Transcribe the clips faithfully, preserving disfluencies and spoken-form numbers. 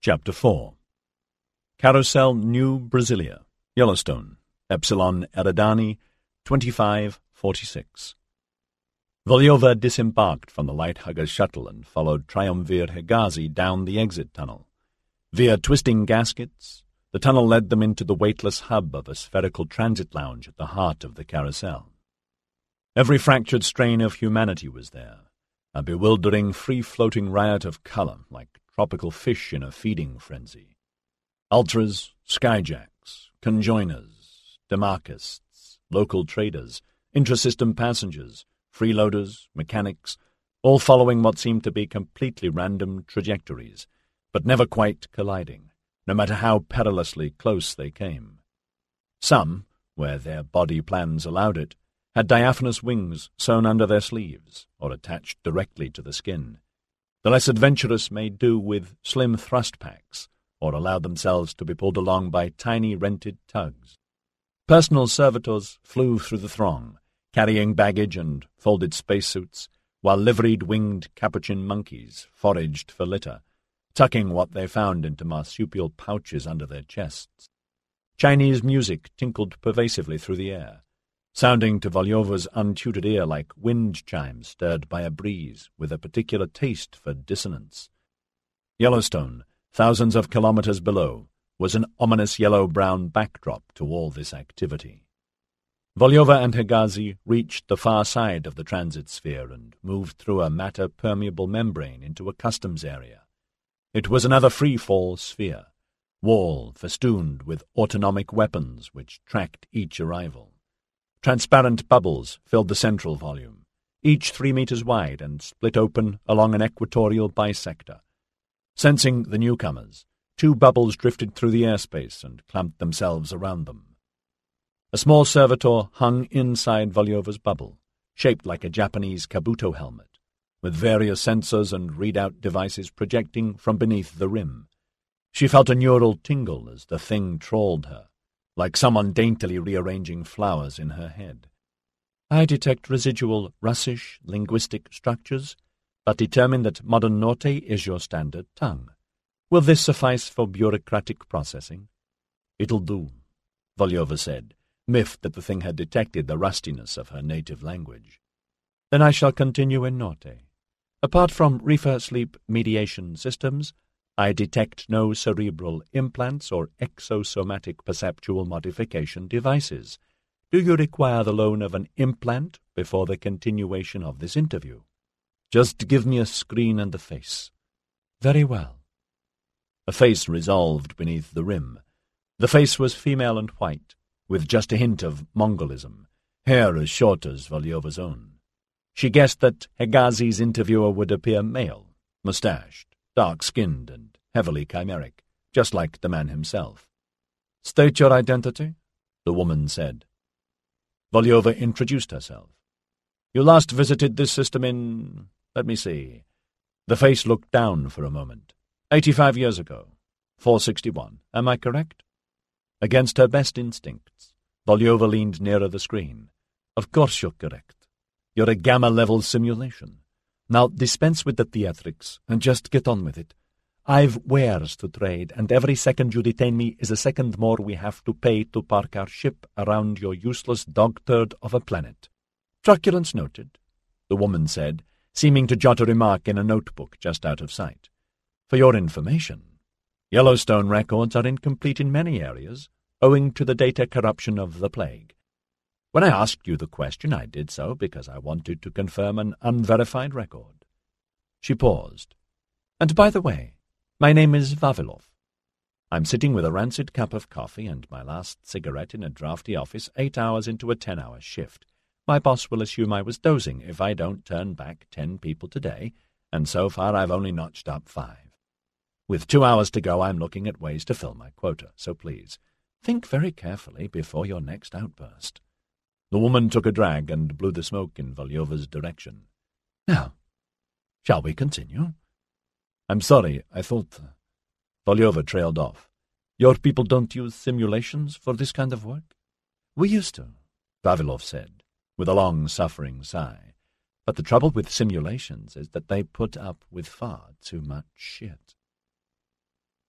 Chapter four. Carousel New Brasilia, Yellowstone, Epsilon Eridani, twenty-five forty-six. Voliova disembarked from the Lighthugger shuttle and followed Triumvir Hegazi down the exit tunnel. Via twisting gaskets, the tunnel led them into the weightless hub of a spherical transit lounge at the heart of the carousel. Every fractured strain of humanity was there, a bewildering, free-floating riot of color, like tropical fish in a feeding frenzy. Ultras, skyjacks, conjoiners, demarchists, local traders, intrasystem passengers, freeloaders, mechanics, all following what seemed to be completely random trajectories, but never quite colliding, no matter how perilously close they came. Some, where their body plans allowed it, had diaphanous wings sewn under their sleeves or attached directly to the skin. The less adventurous made do with slim thrust packs or allowed themselves to be pulled along by tiny rented tugs. Personal servitors flew through the throng, carrying baggage and folded spacesuits, while liveried winged capuchin monkeys foraged for litter, tucking what they found into marsupial pouches under their chests. Chinese music tinkled pervasively through the air, sounding to Voliova's untutored ear like wind chimes stirred by a breeze with a particular taste for dissonance. Yellowstone, thousands of kilometers below, was an ominous yellow-brown backdrop to all this activity. Voliova and Hegazi reached the far side of the transit sphere and moved through a matter-permeable membrane into a customs area. It was another free-fall sphere, wall festooned with autonomic weapons which tracked each arrival. Transparent bubbles filled the central volume, each three meters wide and split open along an equatorial bisector. Sensing the newcomers, two bubbles drifted through the airspace and clamped themselves around them. A small servitor hung inside Voliova's bubble, shaped like a Japanese kabuto helmet, with various sensors and readout devices projecting from beneath the rim. She felt a neural tingle as the thing trawled her, like someone daintily rearranging flowers in her head. I detect residual Russisch linguistic structures, but determine that modern Norte is your standard tongue. Will this suffice for bureaucratic processing? It'll do, Voliova said, miffed that the thing had detected the rustiness of her native language. Then I shall continue in Norte. Apart from reefer sleep mediation systems, I detect no cerebral implants or exosomatic perceptual modification devices. Do you require the loan of an implant before the continuation of this interview? Just give me a screen and a face. Very well. A face resolved beneath the rim. The face was female and white, with just a hint of Mongolism, hair as short as Voliova's own. She guessed that Hegazi's interviewer would appear male, mustached, dark-skinned, and heavily chimeric, just like the man himself. State your identity, the woman said. Voliova introduced herself. You last visited this system in... let me see. The face looked down for a moment. Eighty-five years ago. four sixty-one. Am I correct? Against her best instincts, Voliova leaned nearer the screen. Of course you're correct. You're a gamma-level simulation. Now dispense with the theatrics and just get on with it. I've wares to trade, and every second you detain me is a second more we have to pay to park our ship around your useless dog-turd of a planet. Truculence noted, the woman said, seeming to jot a remark in a notebook just out of sight. For your information, Yellowstone records are incomplete in many areas, owing to the data corruption of the plague. When I asked you the question, I did so because I wanted to confirm an unverified record. She paused. And by the way, my name is Vavilov. I'm sitting with a rancid cup of coffee and my last cigarette in a drafty office eight hours into a ten-hour shift. My boss will assume I was dozing if I don't turn back ten people today, and so far I've only notched up five. With two hours to go, I'm looking at ways to fill my quota, so please, think very carefully before your next outburst. The woman took a drag and blew the smoke in Voliova's direction. Now, shall we continue? I'm sorry, I thought... Voliova trailed off. Your people don't use simulations for this kind of work? We used to, Vavilov said, with a long, suffering sigh. But the trouble with simulations is that they put up with far too much shit.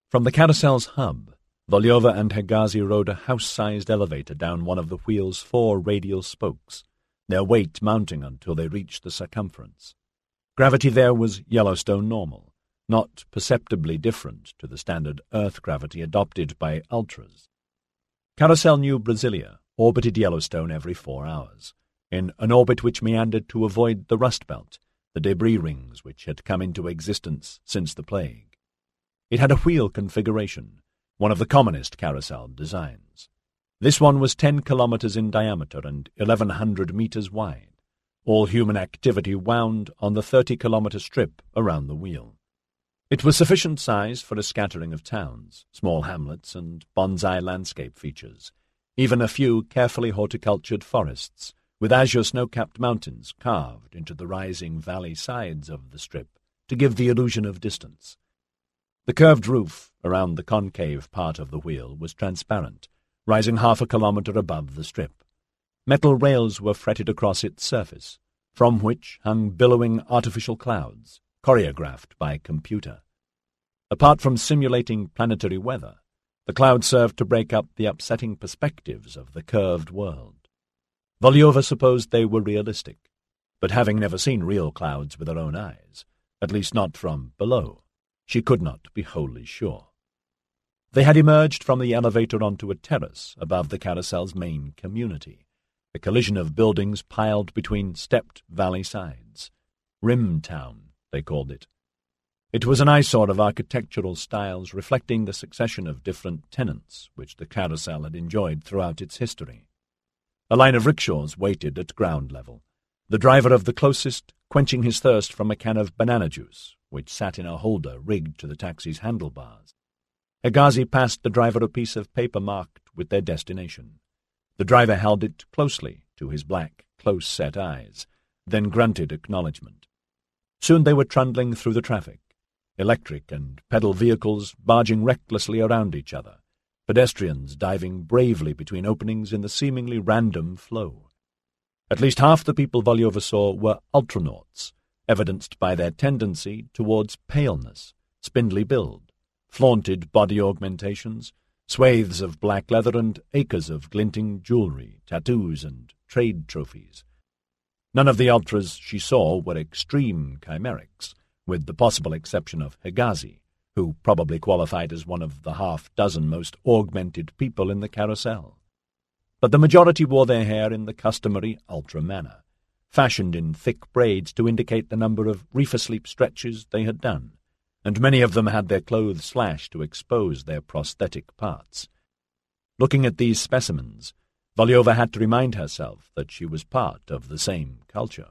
From the carousel's hub, Volyova and Hegazi rode a house-sized elevator down one of the wheel's four radial spokes, their weight mounting until they reached the circumference. Gravity there was Yellowstone normal, not perceptibly different to the standard Earth gravity adopted by Ultras. Carousel New Brasilia orbited Yellowstone every four hours, in an orbit which meandered to avoid the Rust Belt, the debris rings which had come into existence since the plague. It had a wheel configuration, one of the commonest carousel designs. This one was ten kilometers in diameter and eleven hundred meters wide. All human activity wound on the thirty-kilometer strip around the wheel. It was sufficient size for a scattering of towns, small hamlets, and bonsai landscape features, even a few carefully horticultured forests, with azure snow-capped mountains carved into the rising valley sides of the strip to give the illusion of distance. The curved roof around the concave part of the wheel was transparent, rising half a kilometre above the strip. Metal rails were fretted across its surface, from which hung billowing artificial clouds, choreographed by computer. Apart from simulating planetary weather, the clouds served to break up the upsetting perspectives of the curved world. Volyova supposed they were realistic, but having never seen real clouds with her own eyes, at least not from below, she could not be wholly sure. They had emerged from the elevator onto a terrace above the carousel's main community, a collision of buildings piled between stepped valley sides. Rim Town, they called it. It was an eyesore of architectural styles reflecting the succession of different tenants which the carousel had enjoyed throughout its history. A line of rickshaws waited at ground level, the driver of the closest quenching his thirst from a can of banana juice, which sat in a holder rigged to the taxi's handlebars. Hegazi passed the driver a piece of paper marked with their destination. The driver held it closely to his black, close-set eyes, then grunted acknowledgment. Soon they were trundling through the traffic, electric and pedal vehicles barging recklessly around each other, pedestrians diving bravely between openings in the seemingly random flow. At least half the people Volyova saw were ultranauts, evidenced by their tendency towards paleness, spindly build, flaunted body augmentations, swathes of black leather and acres of glinting jewelry, tattoos and trade trophies. None of the ultras she saw were extreme chimerics, with the possible exception of Hegazi, who probably qualified as one of the half-dozen most augmented people in the carousel. But the majority wore their hair in the customary ultra manner, fashioned in thick braids to indicate the number of reefer sleep stretches they had done, and many of them had their clothes slashed to expose their prosthetic parts. Looking at these specimens, Volyova had to remind herself that she was part of the same culture.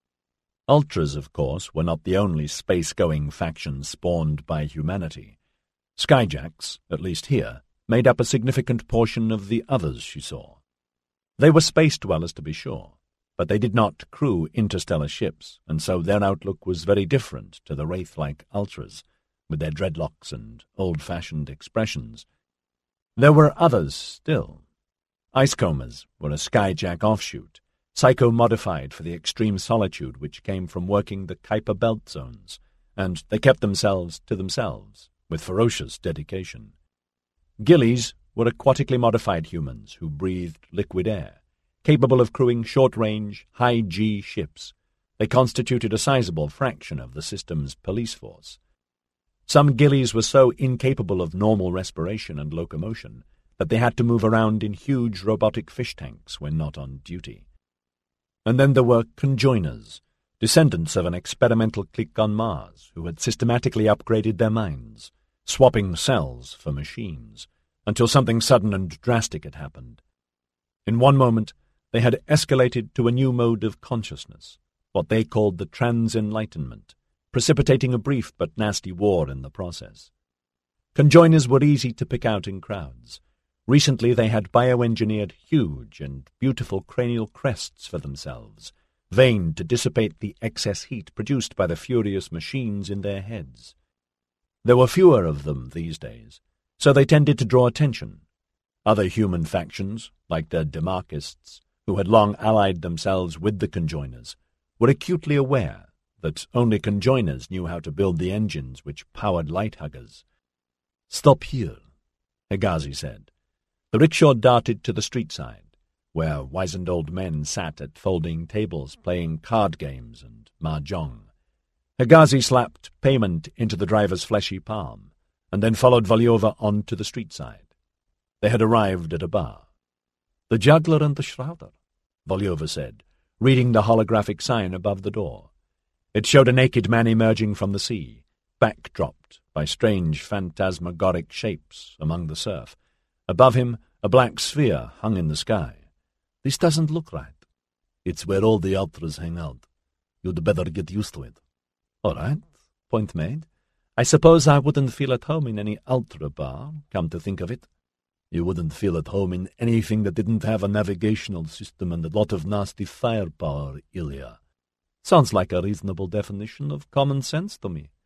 Ultras, of course, were not the only space-going faction spawned by humanity. Skyjacks, at least here, made up a significant portion of the others she saw. They were space dwellers, to be sure, but they did not crew interstellar ships, and so their outlook was very different to the wraith-like Ultras, with their dreadlocks and old-fashioned expressions. There were others still. Icecombers were a Skyjack offshoot, psycho-modified for the extreme solitude which came from working the Kuiper Belt zones, and they kept themselves to themselves, with ferocious dedication. Gillies were aquatically modified humans who breathed liquid air, capable of crewing short-range, high-G ships. They constituted a sizable fraction of the system's police force. Some Gillies were so incapable of normal respiration and locomotion that they had to move around in huge robotic fish tanks when not on duty. And then there were conjoiners, descendants of an experimental clique on Mars who had systematically upgraded their minds, swapping cells for machines, until something sudden and drastic had happened. In one moment, they had escalated to a new mode of consciousness, what they called the trans-enlightenment, precipitating a brief but nasty war in the process. Conjoiners were easy to pick out in crowds. Recently they had bioengineered huge and beautiful cranial crests for themselves, vain to dissipate the excess heat produced by the furious machines in their heads. There were fewer of them these days, so they tended to draw attention. Other human factions, like the Demarchists, who had long allied themselves with the Conjoiners, were acutely aware that only Conjoiners knew how to build the engines which powered Light Huggers. "Stop here," Hegazi said. The rickshaw darted to the street side, where wizened old men sat at folding tables playing card games and mahjong. Hegazi slapped payment into the driver's fleshy palm, and then followed Volyova on to the street side. They had arrived at a bar. "The Juggler and the Shrouder," Volyova said, reading the holographic sign above the door. It showed a naked man emerging from the sea, backdropped by strange phantasmagoric shapes among the surf. Above him, a black sphere hung in the sky. "This doesn't look right." "It's where all the ultras hang out. You'd better get used to it." "All right, point made. I suppose I wouldn't feel at home in any ultra bar, come to think of it." "You wouldn't feel at home in anything that didn't have a navigational system and a lot of nasty firepower, Ilya." "Sounds like a reasonable definition of common sense to me."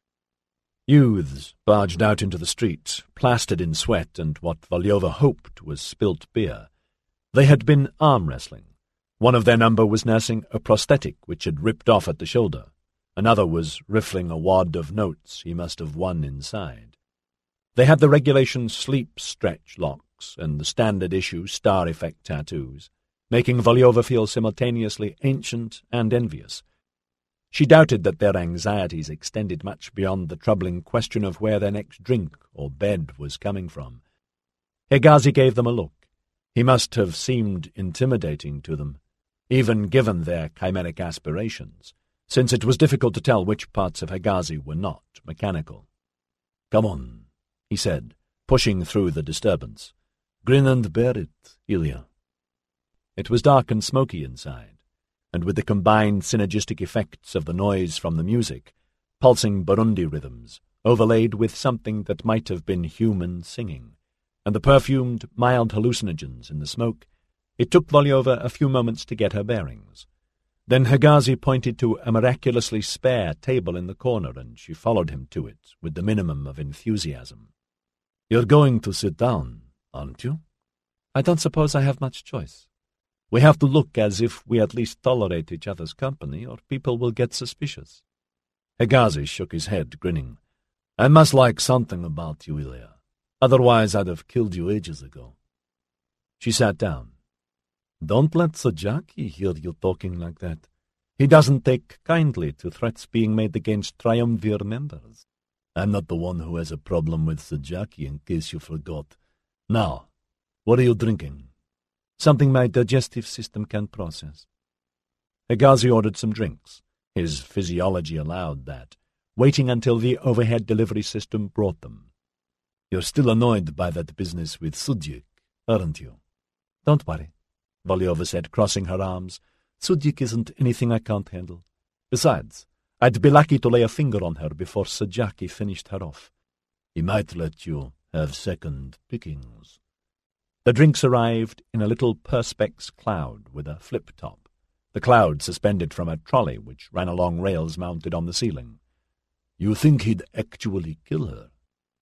Youths barged out into the street, plastered in sweat and what Volyova hoped was spilt beer. They had been arm wrestling. One of their number was nursing a prosthetic which had ripped off at the shoulder. Another was riffling a wad of notes he must have won inside. They had the regulation sleep-stretch locks and the standard-issue star-effect tattoos, making Volyova feel simultaneously ancient and envious. She doubted that their anxieties extended much beyond the troubling question of where their next drink or bed was coming from. Hegazi gave them a look. He must have seemed intimidating to them, even given their chimeric aspirations, since it was difficult to tell which parts of Hegazi were not mechanical. "Come on," he said, pushing through the disturbance. "Grin and bear it, Ilya." It was dark and smoky inside, and with the combined synergistic effects of the noise from the music, pulsing Burundi rhythms, overlaid with something that might have been human singing, and the perfumed, mild hallucinogens in the smoke, it took Volyova a few moments to get her bearings. Then Hegazi pointed to a miraculously spare table in the corner, and she followed him to it with the minimum of enthusiasm. "You're going to sit down, aren't you?" "I don't suppose I have much choice. We have to look as if we at least tolerate each other's company, or people will get suspicious." Hegazi shook his head, grinning. "I must like something about you, Ilya. Otherwise I'd have killed you ages ago." She sat down. "Don't let Sajaki hear you talking like that. He doesn't take kindly to threats being made against Triumvir members." "I'm not the one who has a problem with Sajaki, in case you forgot. Now, what are you drinking?" "Something my digestive system can process." Hegazi ordered some drinks. His physiology allowed that, waiting until the overhead delivery system brought them. "You're still annoyed by that business with Sudyik, aren't you?" "Don't worry," Volyova said, crossing her arms. "Sudyik isn't anything I can't handle. Besides, I'd be lucky to lay a finger on her before Sajaki finished her off." "He might let you have second pickings." The drinks arrived in a little perspex cloud with a flip top, the cloud suspended from a trolley which ran along rails mounted on the ceiling. "You think he'd actually kill her?"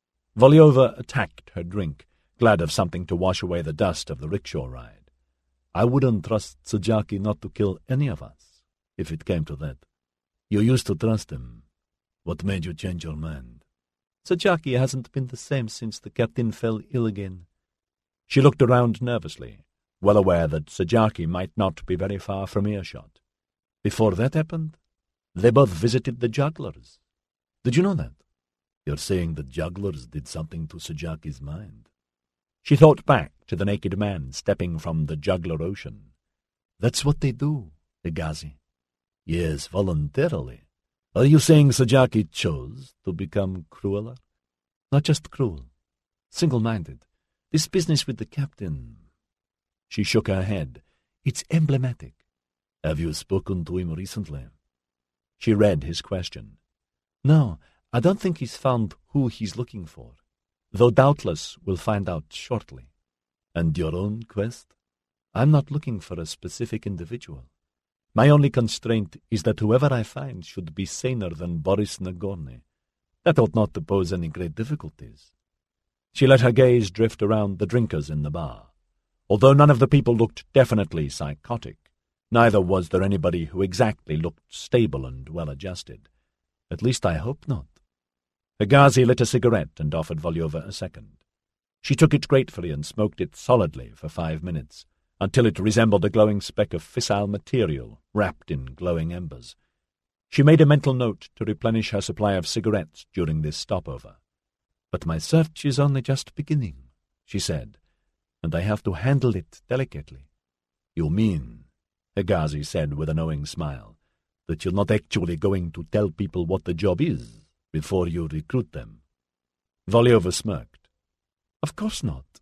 Volyova attacked her drink, glad of something to wash away the dust of the rickshaw ride. "I wouldn't trust Sajaki not to kill any of us, if it came to that." "You used to trust him. What made you change your mind?" "Sajaki hasn't been the same since the captain fell ill again." She looked around nervously, well aware that Sajaki might not be very far from earshot. "Before that happened, they both visited the jugglers. Did you know that?" "You're saying the jugglers did something to Sajaki's mind?" She thought back to the naked man stepping from the juggler ocean. "That's what they do, Hegazi." "Yes, voluntarily. Are you saying Sajaki chose to become crueler?" "Not just cruel. Single-minded. This business with the captain—" She shook her head. "It's emblematic." "Have you spoken to him recently?" She read his question. "No, I don't think he's found who he's looking for, though doubtless we'll find out shortly." "And your own quest?" "I'm not looking for a specific individual. My only constraint is that whoever I find should be saner than Boris Nagorny. That ought not to pose any great difficulties." She let her gaze drift around the drinkers in the bar. Although none of the people looked definitely psychotic, neither was there anybody who exactly looked stable and well-adjusted. "At least I hope not." Hegazi lit a cigarette and offered Volyova a second. She took it gratefully and smoked it solidly for five minutes, until it resembled a glowing speck of fissile material wrapped in glowing embers. She made a mental note to replenish her supply of cigarettes during this stopover. "But my search is only just beginning," she said, "and I have to handle it delicately." "You mean," Hegazi said with a knowing smile, "that you're not actually going to tell people what the job is before you recruit them?" Volyova smirked. "Of course not."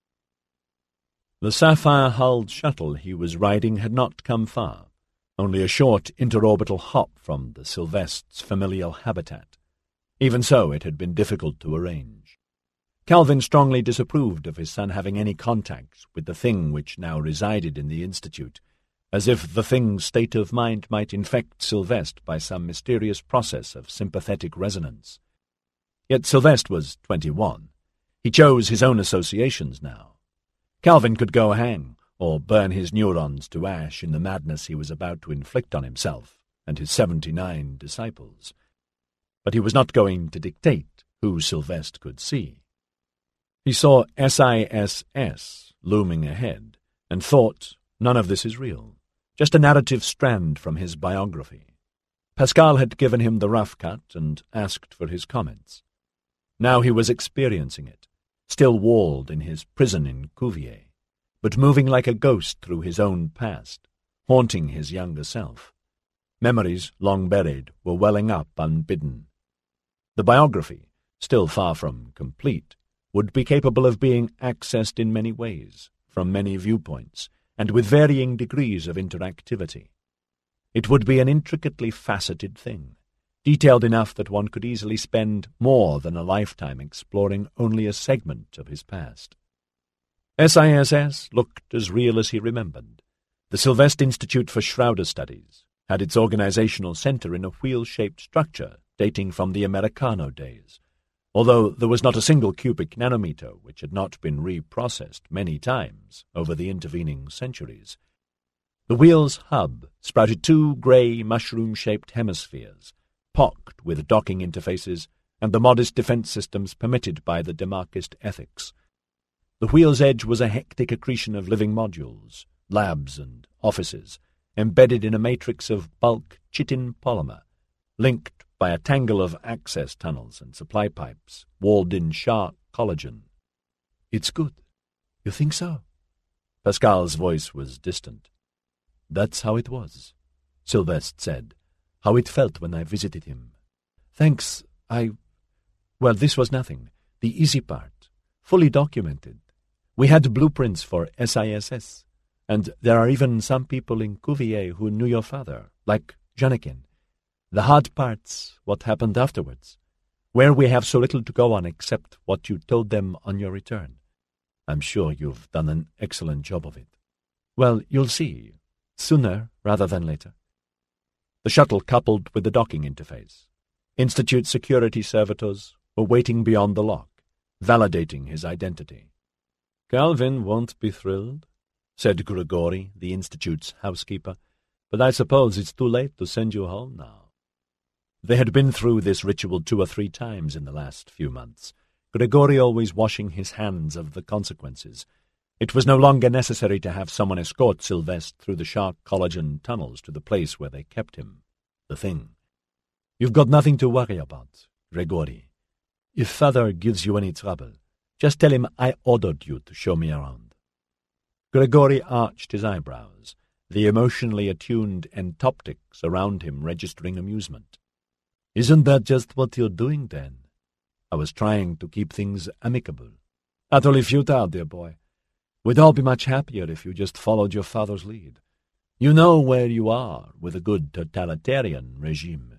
The sapphire-hulled shuttle he was riding had not come far, only a short interorbital hop from the Sylvest's familial habitat. Even so, it had been difficult to arrange. Calvin strongly disapproved of his son having any contact with the thing which now resided in the Institute, as if the thing's state of mind might infect Sylvest by some mysterious process of sympathetic resonance. Yet Sylvest was twenty-one. He chose his own associations now. Calvin could go hang, or burn his neurons to ash in the madness he was about to inflict on himself and his seventy-nine disciples. But he was not going to dictate who Sylvest could see. He saw S I S S looming ahead, and thought, none of this is real, just a narrative strand from his biography. Pascal had given him the rough cut and asked for his comments. Now he was experiencing it, still walled in his prison in Cuvier, but moving like a ghost through his own past, haunting his younger self. Memories, long buried, were welling up unbidden. The biography, still far from complete, would be capable of being accessed in many ways, from many viewpoints, and with varying degrees of interactivity. It would be an intricately faceted thing, detailed enough that one could easily spend more than a lifetime exploring only a segment of his past. S I S S looked as real as he remembered. The Sylvest Institute for Schroeder Studies had its organizational center in a wheel-shaped structure dating from the Americano days, although there was not a single cubic nanometer which had not been reprocessed many times over the intervening centuries. The wheel's hub sprouted two grey mushroom-shaped hemispheres, pocked with docking interfaces and the modest defense systems permitted by the Demarchist ethics. The wheel's edge was a hectic accretion of living modules, labs and offices, embedded in a matrix of bulk chitin polymer, linked by a tangle of access tunnels and supply pipes, walled-in shark collagen. "It's good. You think so?" Pascal's voice was distant. "That's how it was," Sylvest said, "how it felt when I visited him. Thanks, I... Well, this was nothing. The easy part. Fully documented. We had blueprints for S I S S, and there are even some people in Cuvier who knew your father, like Janekin. The hard part's what happened afterwards, where we have so little to go on except what you told them on your return. I'm sure you've done an excellent job of it. Well, you'll see. Sooner rather than later." The shuttle coupled with the docking interface. Institute security servitors were waiting beyond the lock, validating his identity. "Calvin won't be thrilled," said Grigori, the Institute's housekeeper, "but I suppose it's too late to send you home now." They had been through this ritual two or three times in the last few months, Grigori always washing his hands of the consequences. It was no longer necessary to have someone escort Sylvest through the shark collagen tunnels to the place where they kept him, the thing. "You've got nothing to worry about, Grigori. If Father gives you any trouble, just tell him I ordered you to show me around." Grigori arched his eyebrows, the emotionally attuned entoptics around him registering amusement. "Isn't that just what you're doing, then?" "I was trying to keep things amicable." "Utterly futile, dear boy. We'd all be much happier if you just followed your father's lead. You know where you are with a good totalitarian regime."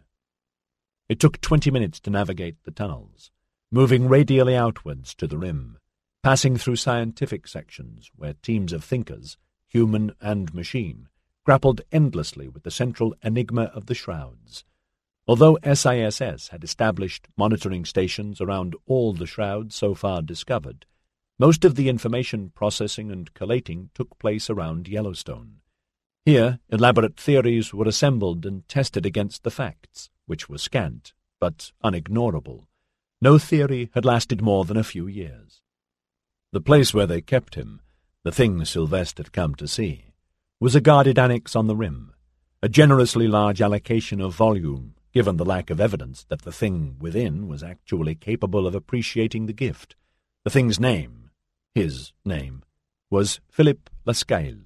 It took twenty minutes to navigate the tunnels, moving radially outwards to the rim, passing through scientific sections where teams of thinkers, human and machine, grappled endlessly with the central enigma of the shrouds. Although S I S S had established monitoring stations around all the shrouds so far discovered, most of the information processing and collating took place around Yellowstone. Here, elaborate theories were assembled and tested against the facts, which were scant, but unignorable. No theory had lasted more than a few years. The place where they kept him, the thing Sylvestre had come to see, was a guarded annex on the rim, a generously large allocation of volume, given the lack of evidence that the thing within was actually capable of appreciating the gift. The thing's name, his name, was Philippe Lascales.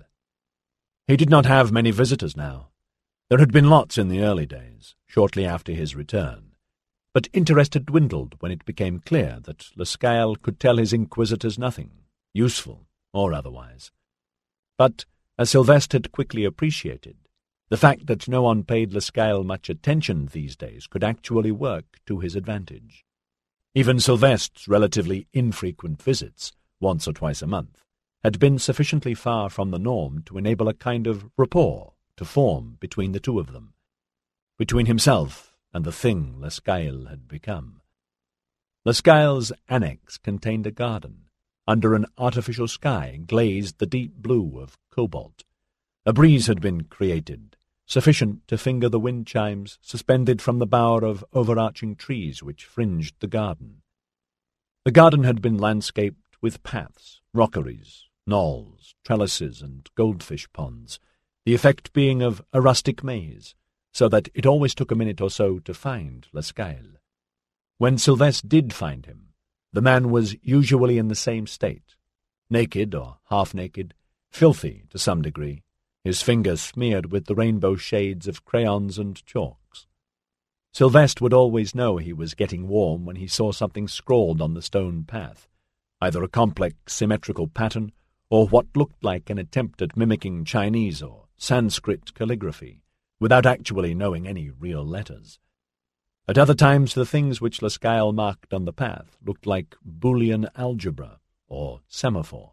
He did not have many visitors now. There had been lots in the early days, shortly after his return, but interest had dwindled when it became clear that Lascales could tell his inquisitors nothing, useful or otherwise. But, as Sylvestre had quickly appreciated, the fact that no one paid Lascales much attention these days could actually work to his advantage. Even Sylvestre's relatively infrequent visits, once or twice a month, had been sufficiently far from the norm to enable a kind of rapport to form between the two of them, between himself and the thing Lascales had become. Lascales' annex contained a garden, under an artificial sky glazed the deep blue of cobalt. A breeze had been created, sufficient to finger the wind chimes suspended from the bower of overarching trees which fringed the garden. The garden had been landscaped with paths, rockeries, knolls, trellises, and goldfish ponds, the effect being of a rustic maze, so that it always took a minute or so to find Lascales. When Sylvestre did find him, the man was usually in the same state, naked or half-naked, filthy to some degree, his fingers smeared with the rainbow shades of crayons and chalks. Sylvestre would always know he was getting warm when he saw something scrawled on the stone path, either a complex symmetrical pattern or what looked like an attempt at mimicking Chinese or Sanskrit calligraphy, without actually knowing any real letters. At other times the things which Lascales marked on the path looked like Boolean algebra or semaphore.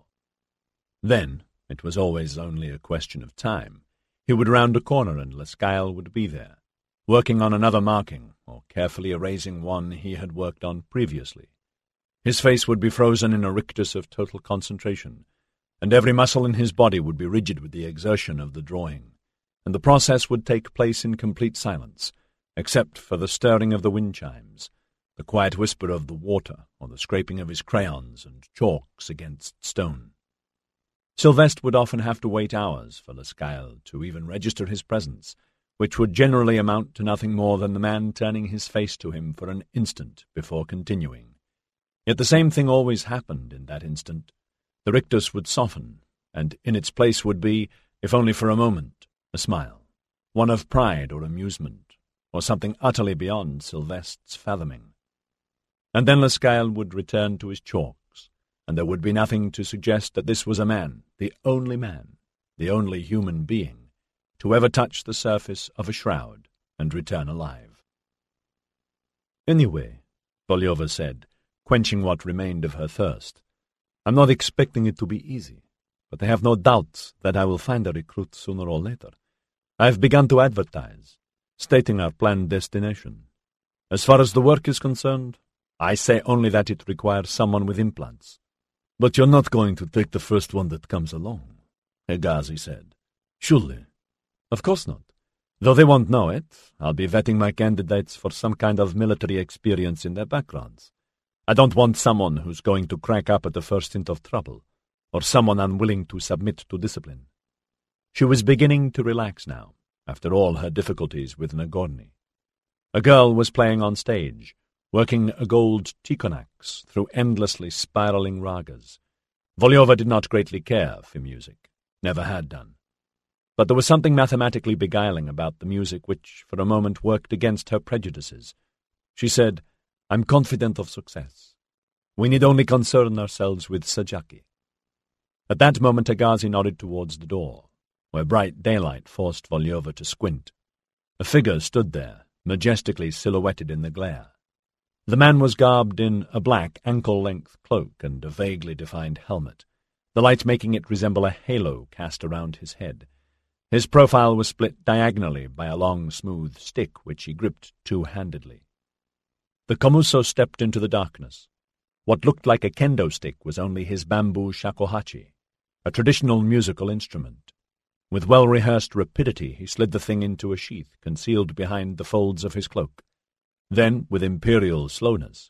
Then, it was always only a question of time, he would round a corner and Lascales would be there, working on another marking or carefully erasing one he had worked on previously. His face would be frozen in a rictus of total concentration, and every muscle in his body would be rigid with the exertion of the drawing, and the process would take place in complete silence, except for the stirring of the wind chimes, the quiet whisper of the water, or the scraping of his crayons and chalks against stone. Sylvestre would often have to wait hours for Lascales to even register his presence, which would generally amount to nothing more than the man turning his face to him for an instant before continuing. Yet the same thing always happened in that instant. The rictus would soften, and in its place would be, if only for a moment, a smile, one of pride or amusement, or something utterly beyond Sylvestre's fathoming. And then Lascales would return to his chalks, and there would be nothing to suggest that this was a man, the only man, the only human being, to ever touch the surface of a shroud and return alive. "Anyway," Volyova said, quenching what remained of her thirst, "I'm not expecting it to be easy, but I have no doubts that I will find a recruit sooner or later. I've begun to advertise, stating our planned destination. As far as the work is concerned, I say only that it requires someone with implants." "But you're not going to take the first one that comes along," Hegazi said. "Surely." "Of course not. Though they won't know it, I'll be vetting my candidates for some kind of military experience in their backgrounds. I don't want someone who's going to crack up at the first hint of trouble, or someone unwilling to submit to discipline." She was beginning to relax now, after all her difficulties with Nagorny. A girl was playing on stage, working a gold tikhon-axe through endlessly spiraling ragas. Volyova did not greatly care for music, never had done. But there was something mathematically beguiling about the music which, for a moment, worked against her prejudices. She said, "I'm confident of success. We need only concern ourselves with Sajaki." At that moment Hegazi nodded towards the door, where bright daylight forced Volyova to squint. A figure stood there, majestically silhouetted in the glare. The man was garbed in a black ankle-length cloak and a vaguely defined helmet, the light making it resemble a halo cast around his head. His profile was split diagonally by a long, smooth stick which he gripped two-handedly. The Komuso stepped into the darkness. What looked like a kendo stick was only his bamboo shakuhachi, a traditional musical instrument. With well-rehearsed rapidity he slid the thing into a sheath concealed behind the folds of his cloak. Then, with imperial slowness,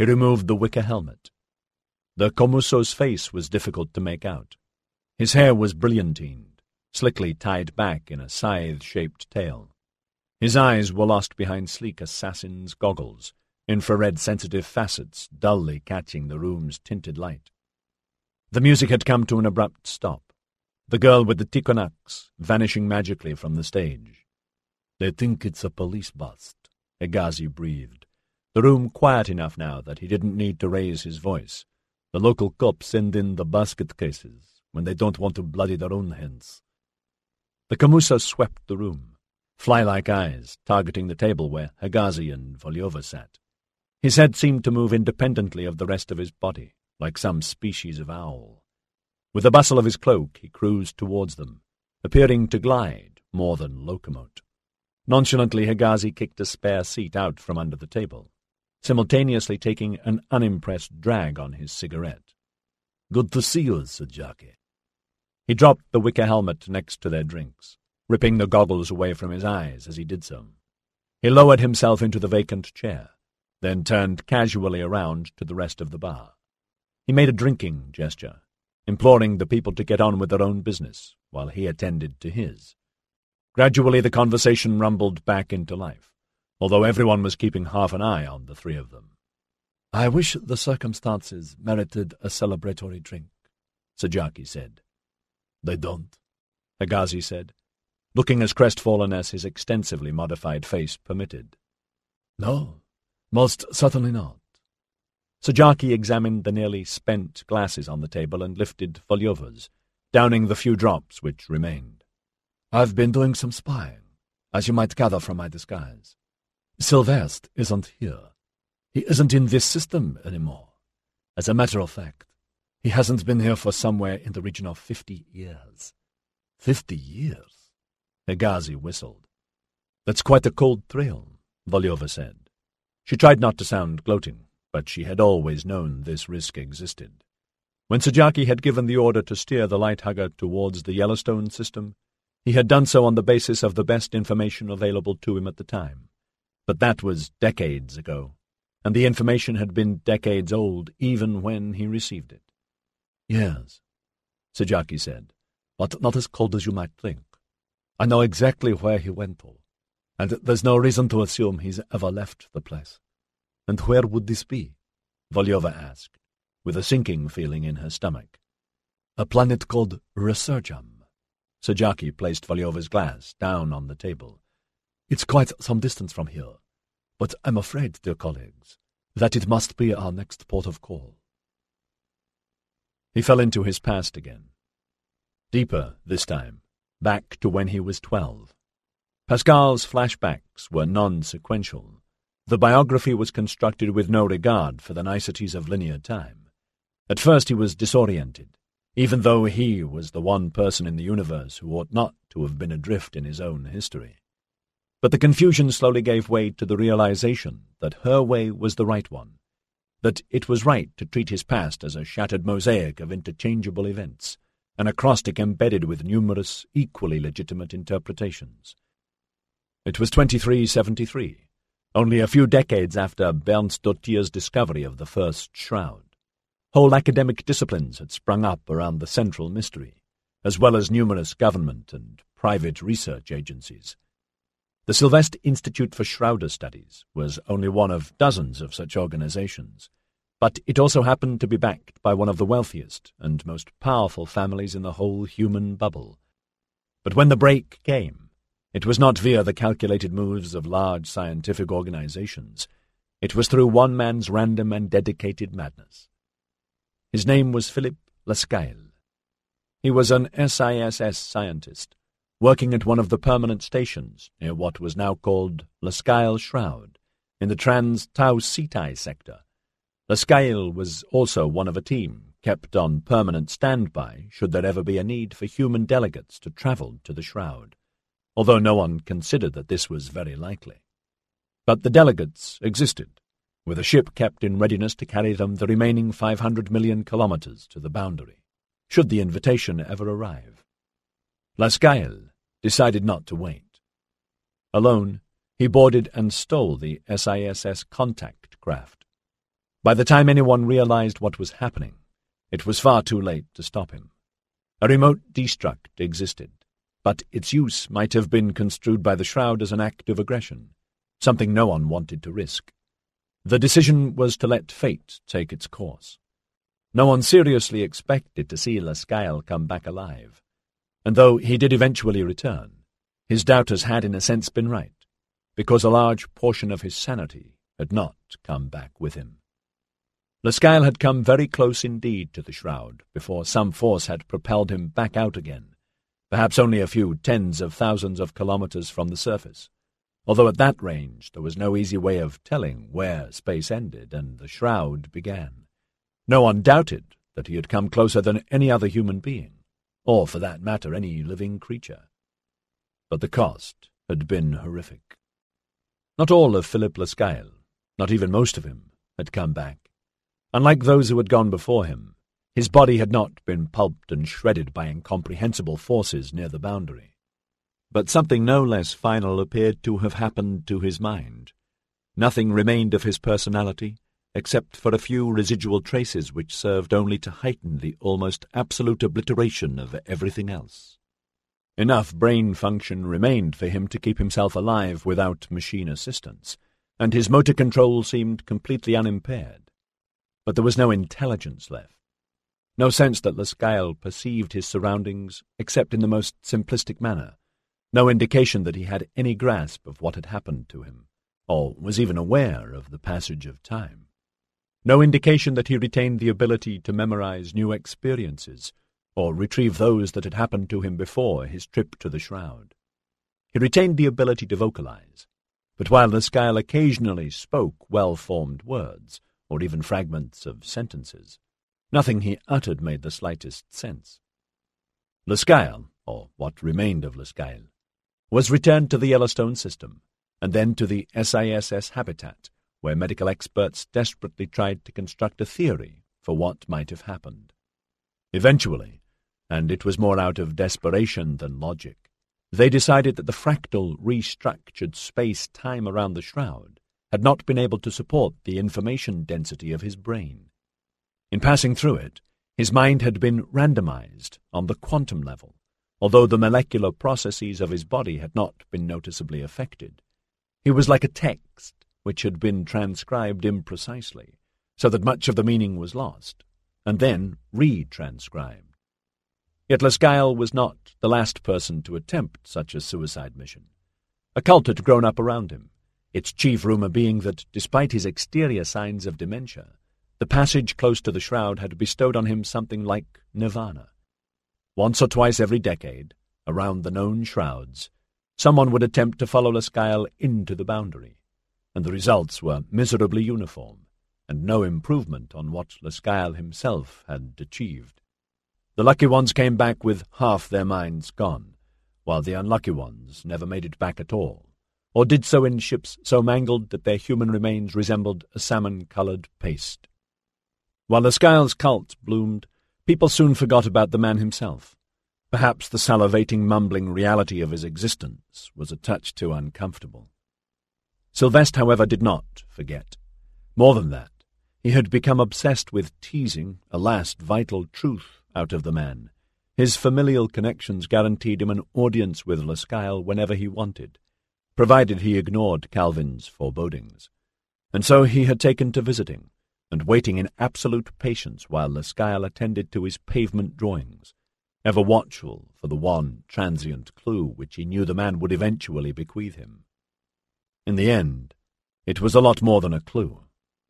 He removed the wicker helmet. The Komuso's face was difficult to make out. His hair was brilliantined, slickly tied back in a scythe-shaped tail. His eyes were lost behind sleek assassin's goggles, infrared-sensitive facets dully catching the room's tinted light. The music had come to an abrupt stop, the girl with the tikonaks vanishing magically from the stage. "They think it's a police bust," Hegazi breathed, the room quiet enough now that he didn't need to raise his voice. "The local cops send in the basket cases when they don't want to bloody their own hands." The Komuso swept the room, fly-like eyes targeting the table where Hegazi and Volyova sat. His head seemed to move independently of the rest of his body, like some species of owl. With the bustle of his cloak, he cruised towards them, appearing to glide more than locomote. Nonchalantly, Hegazi kicked a spare seat out from under the table, simultaneously taking an unimpressed drag on his cigarette. "Good to see you, Sajaki." He dropped the wicker helmet next to their drinks, ripping the goggles away from his eyes as he did so. He lowered himself into the vacant chair, then turned casually around to the rest of the bar. He made a drinking gesture, imploring the people to get on with their own business while he attended to his. Gradually the conversation rumbled back into life, although everyone was keeping half an eye on the three of them. "I wish the circumstances merited a celebratory drink," Sajaki said. "They don't," Hegazi said, looking as crestfallen as his extensively modified face permitted. "No, most certainly not." Sajaki examined the nearly spent glasses on the table and lifted Volyova's, downing the few drops which remained. "I've been doing some spying, as you might gather from my disguise. Sylvestre isn't here. He isn't in this system anymore. As a matter of fact, he hasn't been here for somewhere in the region of fifty years. Fifty years? Hegazi whistled. "That's quite a cold thrill," Volyova said. She tried not to sound gloating, but she had always known this risk existed. When Sajaki had given the order to steer the Lighthugger towards the Yellowstone system, he had done so on the basis of the best information available to him at the time. But that was decades ago, and the information had been decades old even when he received it. "Yes," Sajaki said, "but not as cold as you might think. I know exactly where he went to, and there's no reason to assume he's ever left the place." "And where would this be?" Volyova asked, with a sinking feeling in her stomach. "A planet called Resurgam." Sajaki placed Volyova's glass down on the table. "It's quite some distance from here, but I'm afraid, dear colleagues, that it must be our next port of call." He fell into his past again. Deeper, this time, back to when he was twelve. Pascal's flashbacks were non-sequential. The biography was constructed with no regard for the niceties of linear time. At first he was disoriented, even though he was the one person in the universe who ought not to have been adrift in his own history. But the confusion slowly gave way to the realization that her way was the right one, that it was right to treat his past as a shattered mosaic of interchangeable events, an acrostic embedded with numerous, equally legitimate interpretations. It was twenty-three seventy-three, only a few decades after Bernsdottir's discovery of the first shroud. Whole academic disciplines had sprung up around the central mystery, as well as numerous government and private research agencies. The Sylvestre Institute for Shrouder Studies was only one of dozens of such organizations, but it also happened to be backed by one of the wealthiest and most powerful families in the whole human bubble. But when the break came, it was not via the calculated moves of large scientific organizations. It was through one man's random and dedicated madness. His name was Philippe Lascaille. He was an S I S S scientist, working at one of the permanent stations near what was now called Lascaille Shroud, in the Trans-Tau Cetai sector. Lascaille was also one of a team kept on permanent standby should there ever be a need for human delegates to travel to the Shroud, although no one considered that this was very likely. But the delegates existed, with a ship kept in readiness to carry them the remaining five hundred million kilometers to the boundary, should the invitation ever arrive. Lascaille decided not to wait. Alone, he boarded and stole the S I S S contact craft. By the time anyone realized what was happening, it was far too late to stop him. A remote destruct existed, but its use might have been construed by the Shroud as an act of aggression, something no one wanted to risk. The decision was to let fate take its course. No one seriously expected to see Lascelles come back alive, and though he did eventually return, his doubters had in a sense been right, because a large portion of his sanity had not come back with him. Lascelles had come very close indeed to the Shroud before some force had propelled him back out again, perhaps only a few tens of thousands of kilometers from the surface, although at that range there was no easy way of telling where space ended and the Shroud began. No one doubted that he had come closer than any other human being, or for that matter any living creature. But the cost had been horrific. Not all of Philippe Lascelles, not even most of him, had come back. Unlike those who had gone before him, his body had not been pulped and shredded by incomprehensible forces near the boundary. But something no less final appeared to have happened to his mind. Nothing remained of his personality, except for a few residual traces which served only to heighten the almost absolute obliteration of everything else. Enough brain function remained for him to keep himself alive without machine assistance, and his motor control seemed completely unimpaired. But there was no intelligence left, no sense that Lascelles perceived his surroundings except in the most simplistic manner, no indication that he had any grasp of what had happened to him, or was even aware of the passage of time. No indication that he retained the ability to memorize new experiences, or retrieve those that had happened to him before his trip to the Shroud. He retained the ability to vocalize, but while Lascelles occasionally spoke well-formed words, or even fragments of sentences, nothing he uttered made the slightest sense. Lascelles, or what remained of Lascelles, was returned to the Yellowstone system, and then to the S I S S habitat, where medical experts desperately tried to construct a theory for what might have happened. Eventually, and it was more out of desperation than logic, they decided that the fractal restructured space-time around the Shroud had not been able to support the information density of his brain. In passing through it, his mind had been randomized on the quantum level, although the molecular processes of his body had not been noticeably affected. He was like a text which had been transcribed imprecisely, so that much of the meaning was lost, and then retranscribed. Yet Lascelles was not the last person to attempt such a suicide mission. A cult had grown up around him, its chief rumor being that, despite his exterior signs of dementia, the passage close to the Shroud had bestowed on him something like nirvana. Once or twice every decade, around the known shrouds, someone would attempt to follow Lascelles into the boundary, and the results were miserably uniform, and no improvement on what Lascelles himself had achieved. The lucky ones came back with half their minds gone, while the unlucky ones never made it back at all, or did so in ships so mangled that their human remains resembled a salmon-coloured paste. While Lascelles' cult bloomed, people soon forgot about the man himself. Perhaps the salivating, mumbling reality of his existence was a touch too uncomfortable. Sylvestre, however, did not forget. More than that, he had become obsessed with teasing a last vital truth out of the man. His familial connections guaranteed him an audience with Lascelles whenever he wanted, provided he ignored Calvin's forebodings. And so he had taken to visiting, and waiting in absolute patience while Lascelles attended to his pavement drawings, ever watchful for the one transient clue which he knew the man would eventually bequeath him. In the end, it was a lot more than a clue.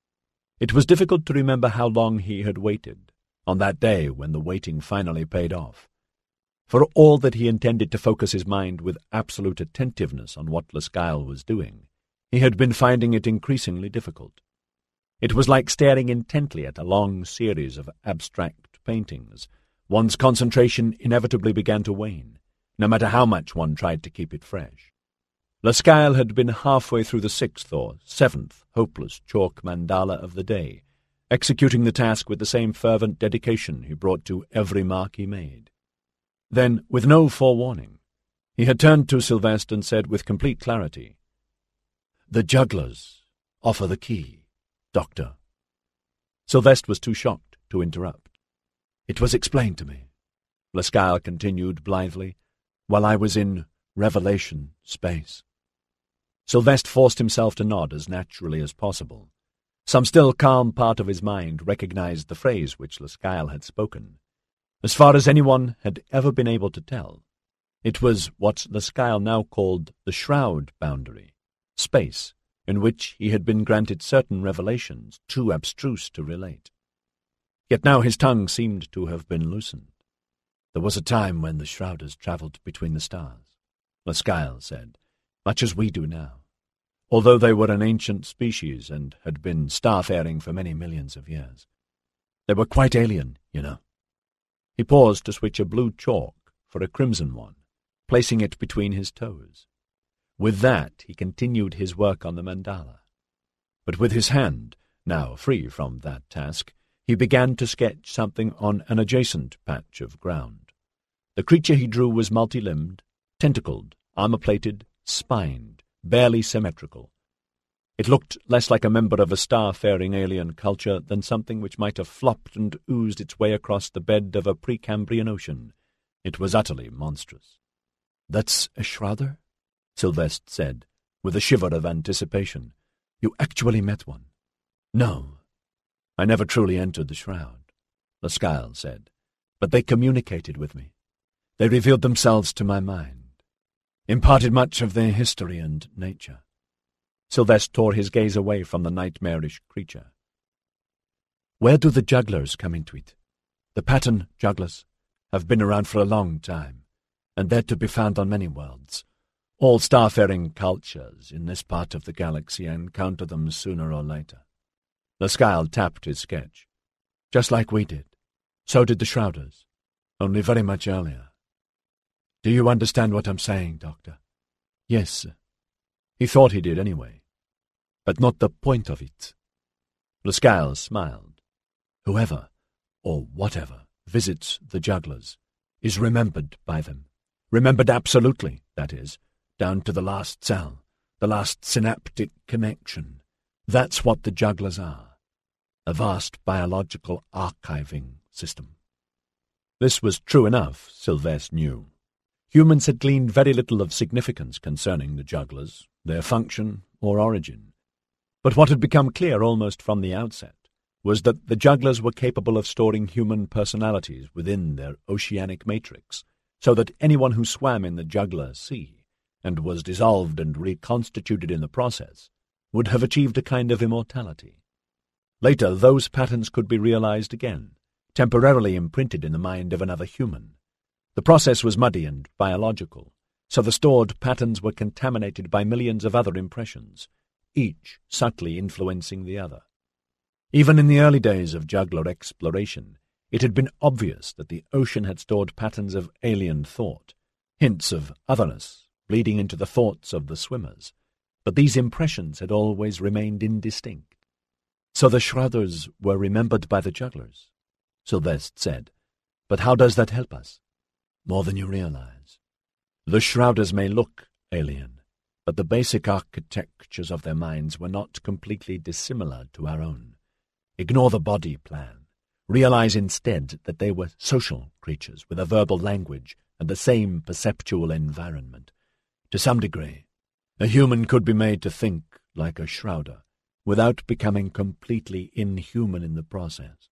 It was difficult to remember how long he had waited, on that day when the waiting finally paid off. For all that he intended to focus his mind with absolute attentiveness on what Lascelles was doing, he had been finding it increasingly difficult. It was like staring intently at a long series of abstract paintings. One's concentration inevitably began to wane, no matter how much one tried to keep it fresh. Lascelles had been halfway through the sixth or seventh hopeless chalk mandala of the day, executing the task with the same fervent dedication he brought to every mark he made. Then, with no forewarning, he had turned to Sylvestre and said with complete clarity, "The jugglers offer the key, Doctor." Sylvestre was too shocked to interrupt. "It was explained to me," Lascaux continued blithely, "while I was in Revelation space." Sylvestre forced himself to nod as naturally as possible. Some still calm part of his mind recognized the phrase which Lascaux had spoken. As far as anyone had ever been able to tell, it was what Lascaux now called the shroud boundary, space, in which he had been granted certain revelations too abstruse to relate. Yet now his tongue seemed to have been loosened. "There was a time when the Shrouders travelled between the stars," Lascaux said, "much as we do now, although they were an ancient species and had been starfaring for many millions of years. They were quite alien, you know." He paused to switch a blue chalk for a crimson one, placing it between his toes. With that he continued his work on the mandala. But with his hand, now free from that task, he began to sketch something on an adjacent patch of ground. The creature he drew was multi-limbed, tentacled, armor-plated, spined, barely symmetrical. It looked less like a member of a star-faring alien culture than something which might have flopped and oozed its way across the bed of a Precambrian ocean. It was utterly monstrous. "That's a Shrouder?" Sylvestre said, with a shiver of anticipation. "You actually met one?" "No. I never truly entered the Shroud," Lascaux said, "but they communicated with me. They revealed themselves to my mind, imparted much of their history and nature." Sylvestre tore his gaze away from the nightmarish creature. "Where do the jugglers come into it? The pattern jugglers have been around for a long time, and they're to be found on many worlds. All starfaring cultures in this part of the galaxy encounter them sooner or later." Lascaux tapped his sketch. "Just like we did. So did the Shrouders, only very much earlier. Do you understand what I'm saying, Doctor?" "Yes." He thought he did anyway. "But not the point of it." Lascaux smiled. "Whoever, or whatever, visits the jugglers is remembered by them. Remembered absolutely, that is, down to the last cell, the last synaptic connection. That's what the jugglers are. A vast biological archiving system." This was true enough, Sylvestre knew. Humans had gleaned very little of significance concerning the jugglers, their function or origin. But what had become clear almost from the outset was that the jugglers were capable of storing human personalities within their oceanic matrix, so that anyone who swam in the juggler sea, and was dissolved and reconstituted in the process, would have achieved a kind of immortality. Later, those patterns could be realized again, temporarily imprinted in the mind of another human. The process was muddy and biological, so the stored patterns were contaminated by millions of other impressions, each subtly influencing the other. Even in the early days of juggler exploration, it had been obvious that the ocean had stored patterns of alien thought, hints of otherness bleeding into the thoughts of the swimmers, but these impressions had always remained indistinct. "So the Shrouders were remembered by the jugglers," Sylvestre said. "But how does that help us?" "More than you realize. The Shrouders may look alien, but the basic architectures of their minds were not completely dissimilar to our own. Ignore the body plan. Realize instead that they were social creatures with a verbal language and the same perceptual environment. To some degree, a human could be made to think like a Shrouder, without becoming completely inhuman in the process."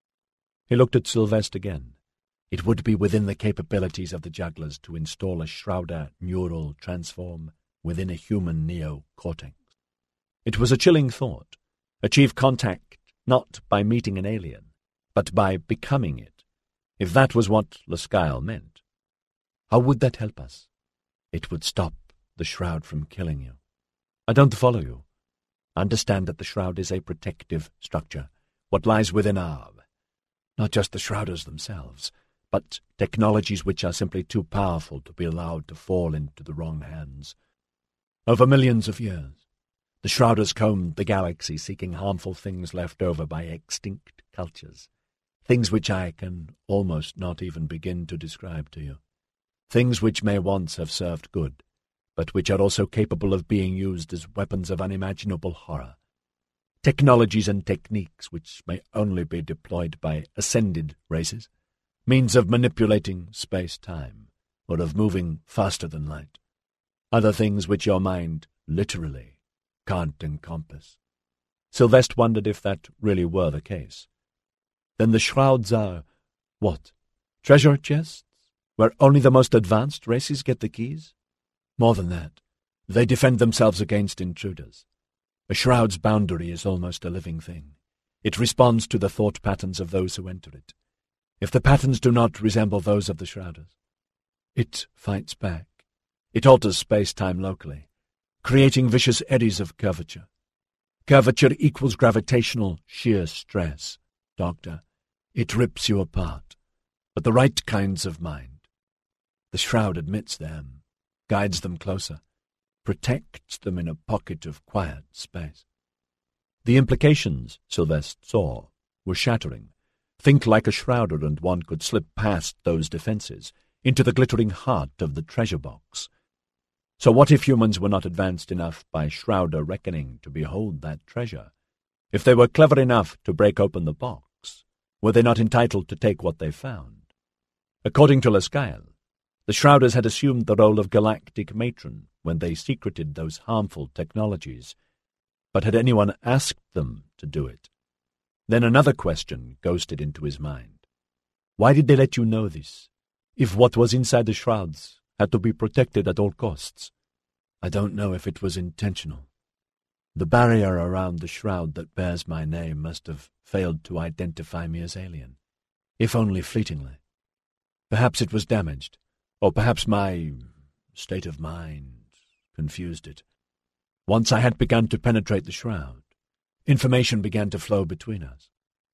He looked at Sylvestre again. It would be within the capabilities of the jugglers to install a Shrouder neural transform within a human neocortex. It was a chilling thought. Achieve contact not by meeting an alien, but by becoming it. If that was what Lascaux meant, how would that help us? "It would stop the Shroud from killing you." "I don't follow you. Understand that the Shroud is a protective structure, what lies within our, not just the Shrouders themselves, but technologies which are simply too powerful to be allowed to fall into the wrong hands. Over millions of years, the Shrouders combed the galaxy seeking harmful things left over by extinct cultures, things which I can almost not even begin to describe to you, things which may once have served good, but which are also capable of being used as weapons of unimaginable horror. technologies and techniques which may only be deployed by ascended races, means of manipulating space-time, or of moving faster than light, other things which your mind literally can't encompass. Sylvestre wondered if that really were the case. Then the shrouds are, what, treasure chests, where only the most advanced races get the keys? More than that, they defend themselves against intruders. A shroud's boundary is almost a living thing. It responds to the thought patterns of those who enter it. If the patterns do not resemble those of the shrouders, it fights back. It alters space-time locally, creating vicious eddies of curvature. Curvature equals gravitational shear stress, Doctor. It rips you apart, but the right kinds of mind. The shroud admits them, guides them closer, protects them in a pocket of quiet space. The implications, Sylvestre saw, were shattering. Think like a shrouder, and one could slip past those defences into the glittering heart of the treasure box. So what if humans were not advanced enough by shrouder reckoning to behold that treasure? If they were clever enough to break open the box, were they not entitled to take what they found? According to Lascaux, the shrouders had assumed the role of galactic matron when they secreted those harmful technologies. But had anyone asked them to do it? Then another question ghosted into his mind. Why did they let you know this, if what was inside the shrouds had to be protected at all costs? I don't know if it was intentional. The barrier around the shroud that bears my name must have failed to identify me as alien, if only fleetingly. Perhaps it was damaged, or perhaps my state of mind confused it. Once I had begun to penetrate the shroud, information began to flow between us.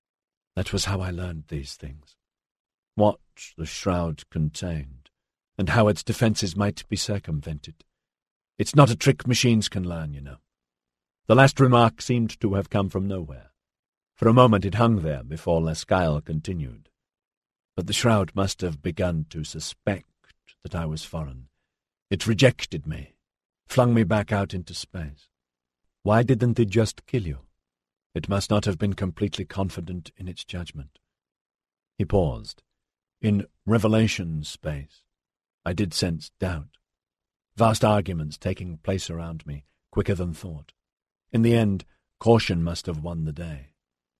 That was how I learned these things. What the shroud contained, and how its defences might be circumvented. It's not a trick machines can learn, you know. The last remark seemed to have come from nowhere. For a moment it hung there before Lascaux continued. But the shroud must have begun to suspect that I was foreign. It rejected me, flung me back out into space. Why didn't it just kill you? It must not have been completely confident in its judgment. He paused. In revelation space, I did sense doubt. Vast arguments taking place around me, quicker than thought. In the end, caution must have won the day.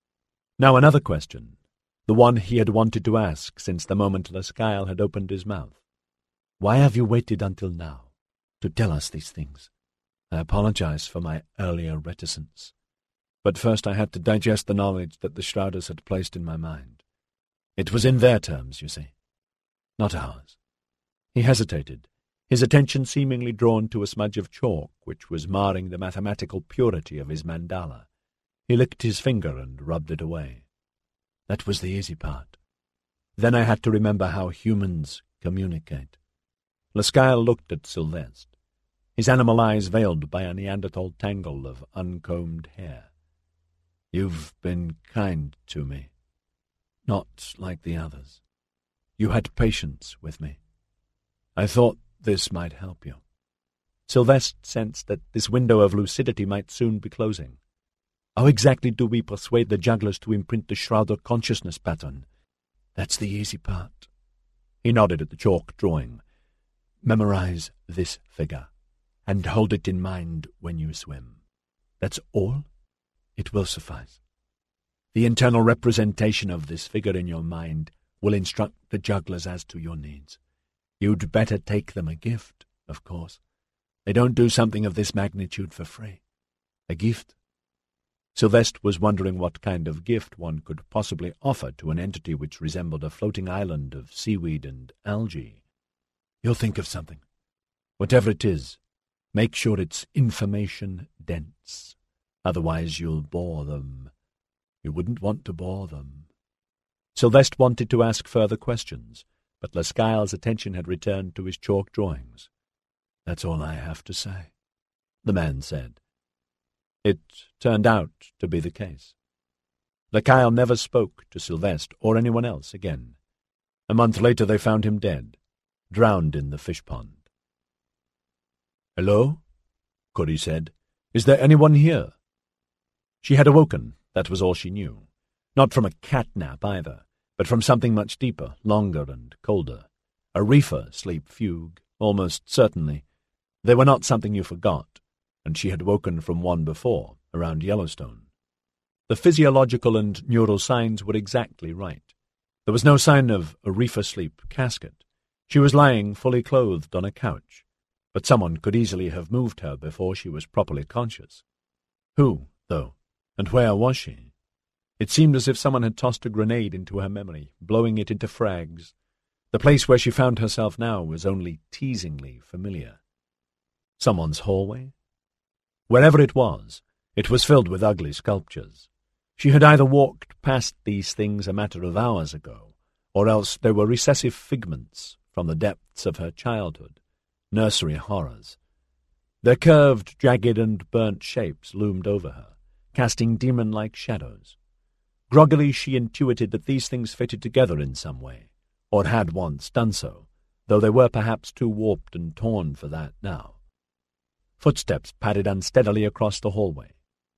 Now another question, the one he had wanted to ask since the moment Lascaux had opened his mouth. Why have you waited until now to tell us these things? I apologize for my earlier reticence. But first I had to digest the knowledge that the shrouders had placed in my mind. It was in their terms, you see, not ours. He hesitated, his attention seemingly drawn to a smudge of chalk which was marring the mathematical purity of his mandala. He licked his finger and rubbed it away. That was the easy part. Then I had to remember how humans communicate. Lascaux looked at Sylvestre, his animal eyes veiled by a Neanderthal tangle of uncombed hair. You've been kind to me, not like the others. You had patience with me. I thought this might help you. Sylvestre sensed that this window of lucidity might soon be closing. How exactly do we persuade the jugglers to imprint the shrouder consciousness pattern? That's the easy part. He nodded at the chalk drawing. Memorize this figure, and hold it in mind when you swim. That's all? It will suffice. The internal representation of this figure in your mind will instruct the jugglers as to your needs. You'd better take them a gift, of course. They don't do something of this magnitude for free. A gift. Sylvestre was wondering what kind of gift one could possibly offer to an entity which resembled a floating island of seaweed and algae. You'll think of something. Whatever it is, make sure it's information-dense. Otherwise you'll bore them. You wouldn't want to bore them. Sylvestre wanted to ask further questions, but Lascaux' attention had returned to his chalk drawings. That's all I have to say, the man said. It turned out to be the case. Lascaux never spoke to Sylvestre or anyone else again. A month later they found him dead, drowned in the fish pond. "Hello?" Curie said. "Is there anyone here?" She had awoken, that was all she knew. Not from a cat-nap either, but from something much deeper, longer and colder. A reefer sleep fugue, almost certainly. They were not something you forgot, and she had woken from one before, around Yellowstone. The physiological and neural signs were exactly right. There was no sign of a reefer sleep casket. She was lying fully clothed on a couch, but someone could easily have moved her before she was properly conscious. Who, though, and where was she? It seemed as if someone had tossed a grenade into her memory, blowing it into frags. The place where she found herself now was only teasingly familiar. Someone's hallway? Wherever it was, it was filled with ugly sculptures. She had either walked past these things a matter of hours ago, or else they were recessive figments from the depths of her childhood, nursery horrors. Their curved, jagged, and burnt shapes loomed over her, casting demon-like shadows. Groggily she intuited that these things fitted together in some way, or had once done so, though they were perhaps too warped and torn for that now. Footsteps padded unsteadily across the hallway.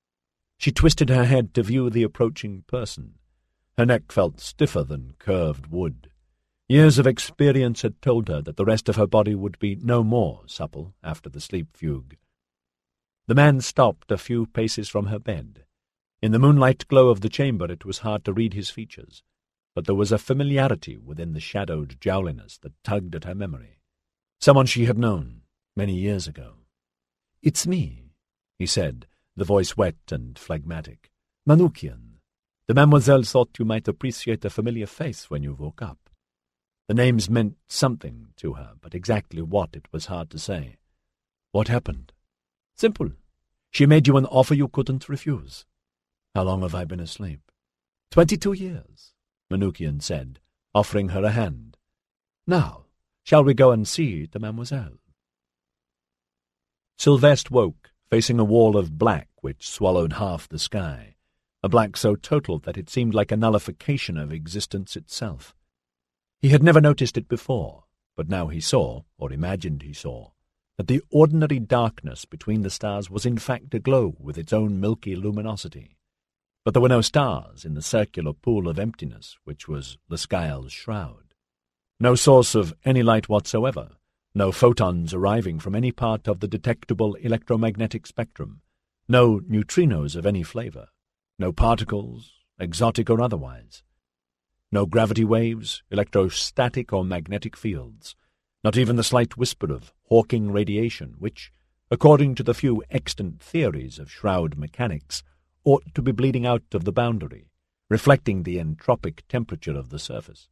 She twisted her head to view the approaching person. Her neck felt stiffer than curved wood. Years of experience had told her that the rest of her body would be no more supple after the sleep fugue. The man stopped a few paces from her bed. In the moonlight glow of the chamber it was hard to read his features, but there was a familiarity within the shadowed jowliness that tugged at her memory. Someone she had known many years ago. "It's me," he said, the voice wet and phlegmatic. "Manoukian. The mademoiselle thought you might appreciate a familiar face when you woke up." The names meant something to her, but exactly what it was hard to say. "What happened?" "Simple. She made you an offer you couldn't refuse." "How long have I been asleep?" Twenty-two years, Manoukian said, offering her a hand. "Now, shall we go and see the mademoiselle?" Sylvestre woke, facing a wall of black which swallowed half the sky, a black so total that it seemed like a nullification of existence itself. He had never noticed it before, but now he saw, or imagined he saw, that the ordinary darkness between the stars was in fact aglow with its own milky luminosity. But there were no stars in the circular pool of emptiness which was Lascaile's shroud. No source of any light whatsoever, no photons arriving from any part of the detectable electromagnetic spectrum, no neutrinos of any flavor, no particles, exotic or otherwise. No gravity waves, electrostatic or magnetic fields, not even the slight whisper of Hawking radiation, which, according to the few extant theories of shroud mechanics, ought to be bleeding out of the boundary, reflecting the entropic temperature of the surface.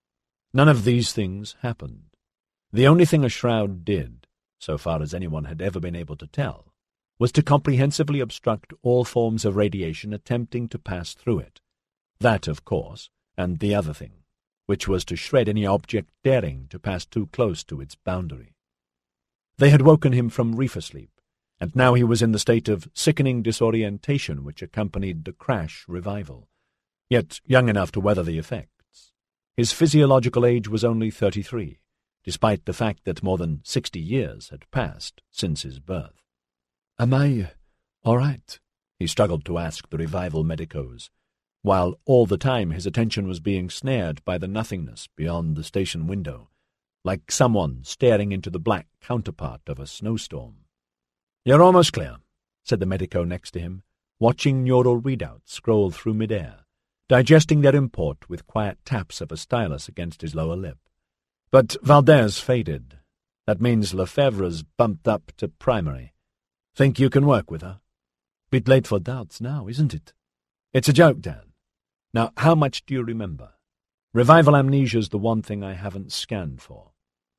None of these things happened. The only thing a shroud did, so far as anyone had ever been able to tell, was to comprehensively obstruct all forms of radiation attempting to pass through it. That, of course, and the other thing, which was to shred any object daring to pass too close to its boundary. They had woken him from reefer sleep, and now he was in the state of sickening disorientation which accompanied the crash revival, yet young enough to weather the effects. His physiological age was only thirty-three, despite the fact that more than sixty years had passed since his birth. "Am I all right?" he struggled to ask the revival medicos, while all the time his attention was being snared by the nothingness beyond the station window, like someone staring into the black counterpart of a snowstorm. "You're almost clear," said the medico next to him, watching neural readouts scroll through midair, digesting their import with quiet taps of a stylus against his lower lip. "But Valdez faded. That means Lefebvre's bumped up to primary. Think you can work with her?" "Bit late for doubts now, isn't it?" "It's a joke, Dan. Now, how much do you remember? Revival amnesia's the one thing I haven't scanned for."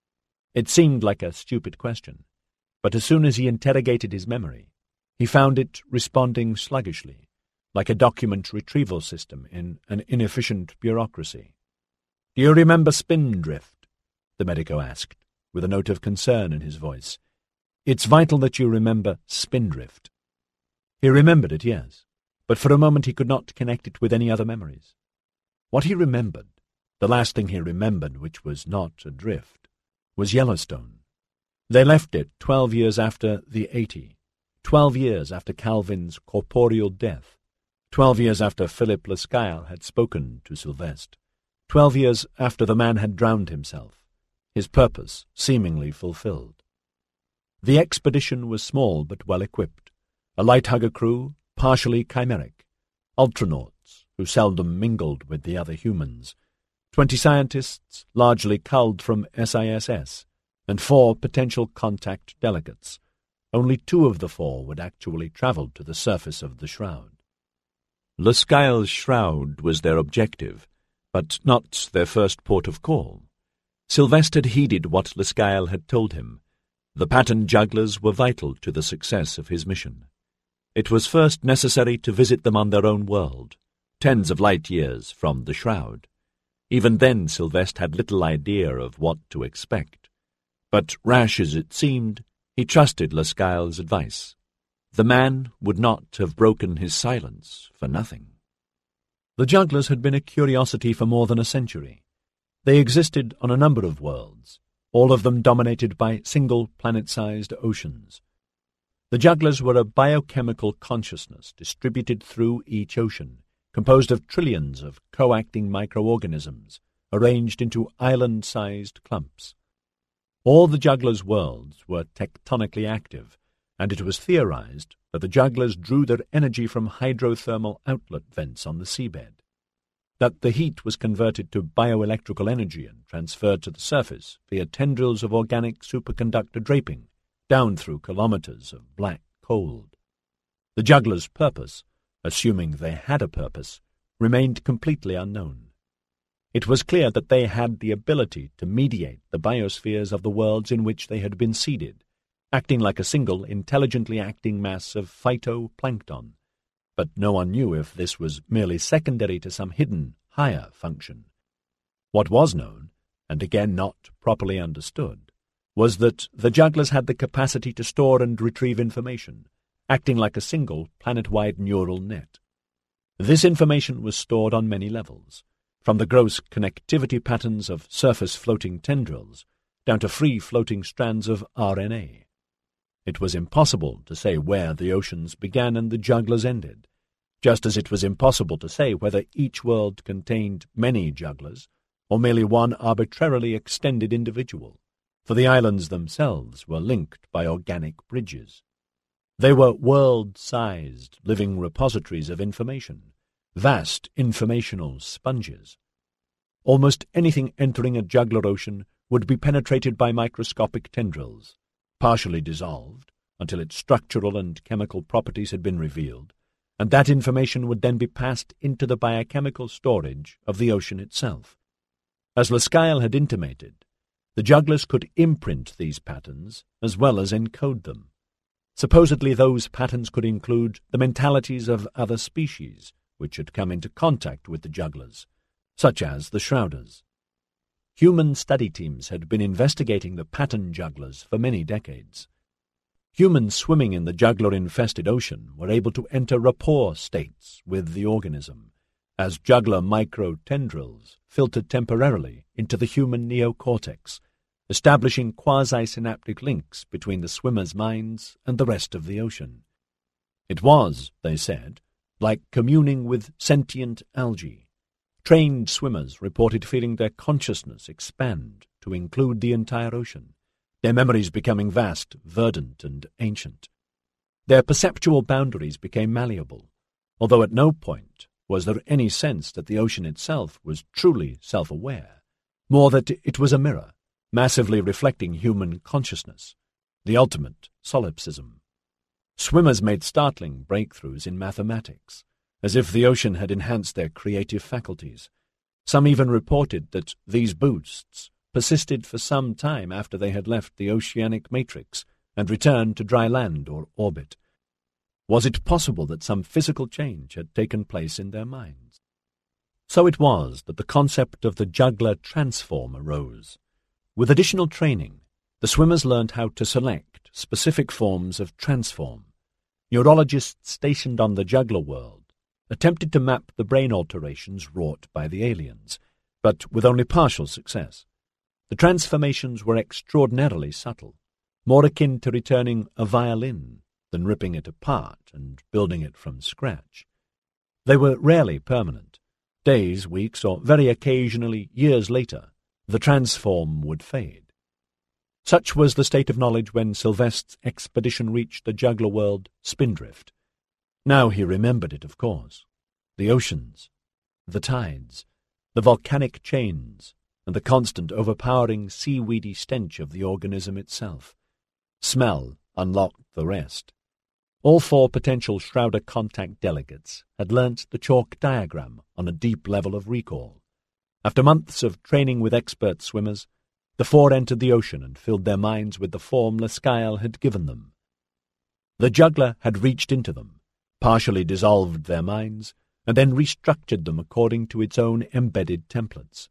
It seemed like a stupid question, but as soon as he interrogated his memory, he found it responding sluggishly, like a document retrieval system in an inefficient bureaucracy. "Do you remember Spindrift?" the medico asked, with a note of concern in his voice. "It's vital that you remember Spindrift." He remembered it, yes, but for a moment he could not connect it with any other memories. What he remembered, the last thing he remembered which was not adrift, was Yellowstone. They left it twelve years after the eighty, twelve years after Calvin's corporeal death, Twelve years after Philip Lascelles had spoken to Sylvestre, twelve years after the man had drowned himself, his purpose seemingly fulfilled. The expedition was small but well equipped, a light-hugger crew partially chimeric, ultranauts who seldom mingled with the other humans, twenty scientists largely culled from S I S S, and four potential contact delegates. Only two of the four would actually travel to the surface of the shroud. Lascelles' shroud was their objective, but not their first port of call. Sylvestre had heeded what Lascelles had told him. The pattern jugglers were vital to the success of his mission. It was first necessary to visit them on their own world, tens of light years from the shroud. Even then Sylvestre had little idea of what to expect. But rash as it seemed, he trusted Lascelles' advice. The man would not have broken his silence for nothing. The jugglers had been a curiosity for more than a century. They existed on a number of worlds, all of them dominated by single planet-sized oceans. The jugglers were a biochemical consciousness distributed through each ocean, composed of trillions of coacting microorganisms, arranged into island-sized clumps. All the jugglers' worlds were tectonically active, and it was theorized that the jugglers drew their energy from hydrothermal outlet vents on the seabed, that the heat was converted to bioelectrical energy and transferred to the surface via tendrils of organic superconductor draping, down through kilometers of black cold. The jugglers' purpose, assuming they had a purpose, remained completely unknown. It was clear that they had the ability to mediate the biospheres of the worlds in which they had been seeded, acting like a single, intelligently acting mass of phytoplankton, but no one knew if this was merely secondary to some hidden, higher function. What was known, and again not properly understood, was that the jugglers had the capacity to store and retrieve information, acting like a single, planet-wide neural net. This information was stored on many levels, from the gross connectivity patterns of surface-floating tendrils down to free-floating strands of R N A. It was impossible to say where the oceans began and the jugglers ended, just as it was impossible to say whether each world contained many jugglers or merely one arbitrarily extended individual, for the islands themselves were linked by organic bridges. They were world-sized living repositories of information, vast informational sponges. Almost anything entering a juggler ocean would be penetrated by microscopic tendrils, partially dissolved until its structural and chemical properties had been revealed, and that information would then be passed into the biochemical storage of the ocean itself. As Lascelles had intimated, the jugglers could imprint these patterns as well as encode them. Supposedly those patterns could include the mentalities of other species which had come into contact with the jugglers, such as the Shrouders. Human study teams had been investigating the pattern jugglers for many decades. Humans swimming in the juggler-infested ocean were able to enter rapport states with the organism, as juggler microtendrils filtered temporarily into the human neocortex, establishing quasi-synaptic links between the swimmers' minds and the rest of the ocean. It was, they said, like communing with sentient algae. Trained swimmers reported feeling their consciousness expand to include the entire ocean, their memories becoming vast, verdant, and ancient. Their perceptual boundaries became malleable, although at no point was there any sense that the ocean itself was truly self-aware, more that it was a mirror, massively reflecting human consciousness, the ultimate solipsism. Swimmers made startling breakthroughs in mathematics, as if the ocean had enhanced their creative faculties. Some even reported that these boosts persisted for some time after they had left the oceanic matrix and returned to dry land or orbit. Was it possible that some physical change had taken place in their minds? So it was that the concept of the juggler transform arose. With additional training, the swimmers learned how to select specific forms of transform. Neurologists stationed on the juggler world attempted to map the brain alterations wrought by the aliens, but with only partial success. The transformations were extraordinarily subtle, more akin to returning a violin than ripping it apart and building it from scratch. They were rarely permanent. Days, weeks, or very occasionally years later, the transform would fade. Such was the state of knowledge when Sylveste's expedition reached the juggler world, Spindrift. Now he remembered it, of course. The oceans, the tides, the volcanic chains, and the constant overpowering seaweedy stench of the organism itself. Smell unlocked the rest. All four potential Shrouder contact delegates had learnt the chalk diagram on a deep level of recall. After months of training with expert swimmers, the four entered the ocean and filled their minds with the form Lascyle had given them. The juggler had reached into them, partially dissolved their minds, and then restructured them according to its own embedded templates.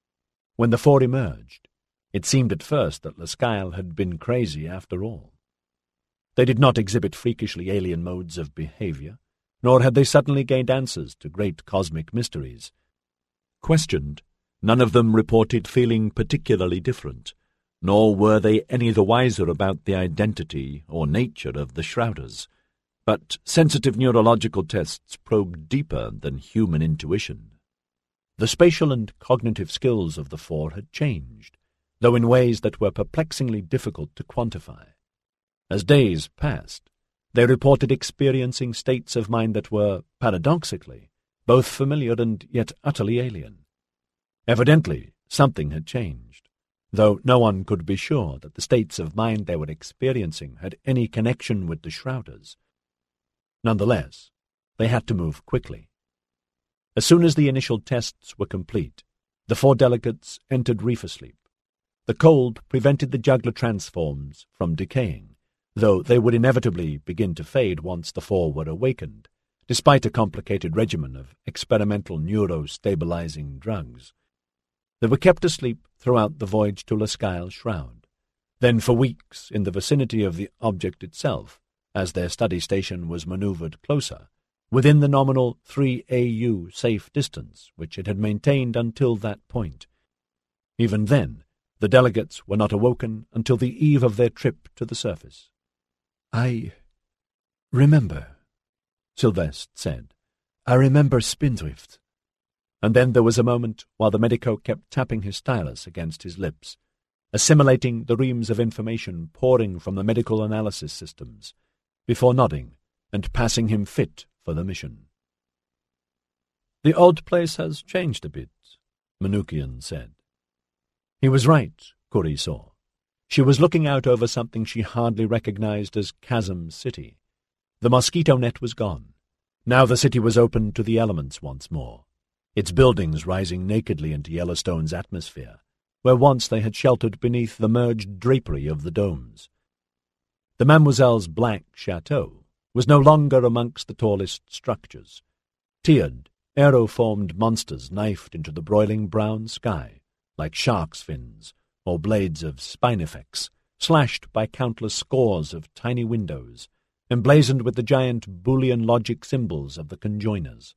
When the four emerged, it seemed at first that Lascyle had been crazy after all. They did not exhibit freakishly alien modes of behavior, nor had they suddenly gained answers to great cosmic mysteries. Questioned, none of them reported feeling particularly different, nor were they any the wiser about the identity or nature of the Shrouders. But sensitive neurological tests probed deeper than human intuition. The spatial and cognitive skills of the four had changed, though in ways that were perplexingly difficult to quantify. As days passed, they reported experiencing states of mind that were, paradoxically, both familiar and yet utterly alien. Evidently, something had changed, though no one could be sure that the states of mind they were experiencing had any connection with the Shrouders. Nonetheless, they had to move quickly. As soon as the initial tests were complete, the four delegates entered reefer sleep. The cold prevented the juggler transforms from decaying, though they would inevitably begin to fade once the four were awakened, despite a complicated regimen of experimental neuro-stabilizing drugs. They were kept asleep throughout the voyage to Lascyle Shroud, then for weeks in the vicinity of the object itself, as their study station was maneuvered closer, within the nominal three A U safe distance which it had maintained until that point. Even then, the delegates were not awoken until the eve of their trip to the surface. "I remember," Sylveste said. "I remember Spindrift." And then there was a moment while the medico kept tapping his stylus against his lips, assimilating the reams of information pouring from the medical analysis systems, before nodding and passing him fit for the mission. "The old place has changed a bit," Manukian said. He was right, Curie saw. She was looking out over something she hardly recognized as Chasm City. The mosquito net was gone. Now the city was open to the elements once more, its buildings rising nakedly into Yellowstone's atmosphere, where once they had sheltered beneath the merged drapery of the domes. The Mademoiselle's black chateau was no longer amongst the tallest structures. Tiered, arrow-formed monsters knifed into the broiling brown sky, like shark's fins or blades of spinifex, slashed by countless scores of tiny windows, emblazoned with the giant Boolean logic symbols of the conjoiners.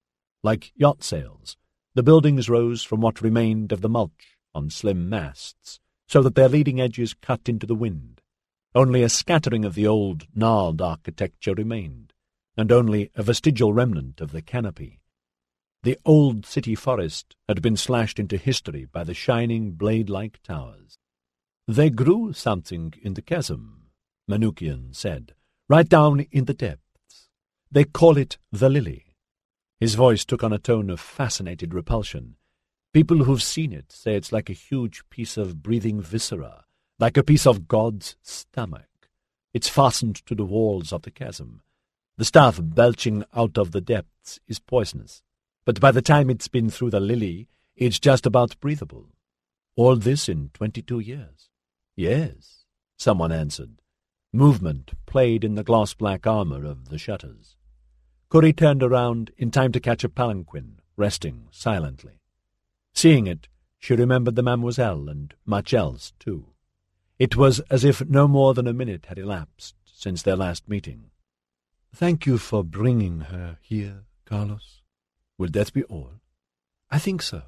Like yacht sails, the buildings rose from what remained of the mulch on slim masts, so that their leading edges cut into the wind. Only a scattering of the old, gnarled architecture remained, and only a vestigial remnant of the canopy. The old city forest had been slashed into history by the shining blade-like towers. "They grew something in the chasm," Manukian said, "right down in the depths. They call it the lily." His voice took on a tone of fascinated repulsion. "People who've seen it say it's like a huge piece of breathing viscera, like a piece of God's stomach. It's fastened to the walls of the chasm. The stuff belching out of the depths is poisonous, but by the time it's been through the lily, it's just about breathable. All this in twenty-two years. "Yes," someone answered. Movement played in the gloss-black armor of the shutters. Curie turned around in time to catch a palanquin, resting silently. Seeing it, she remembered the Mademoiselle and much else, too. It was as if no more than a minute had elapsed since their last meeting. "Thank you for bringing her here, Carlos. Will that be all?" "I think so."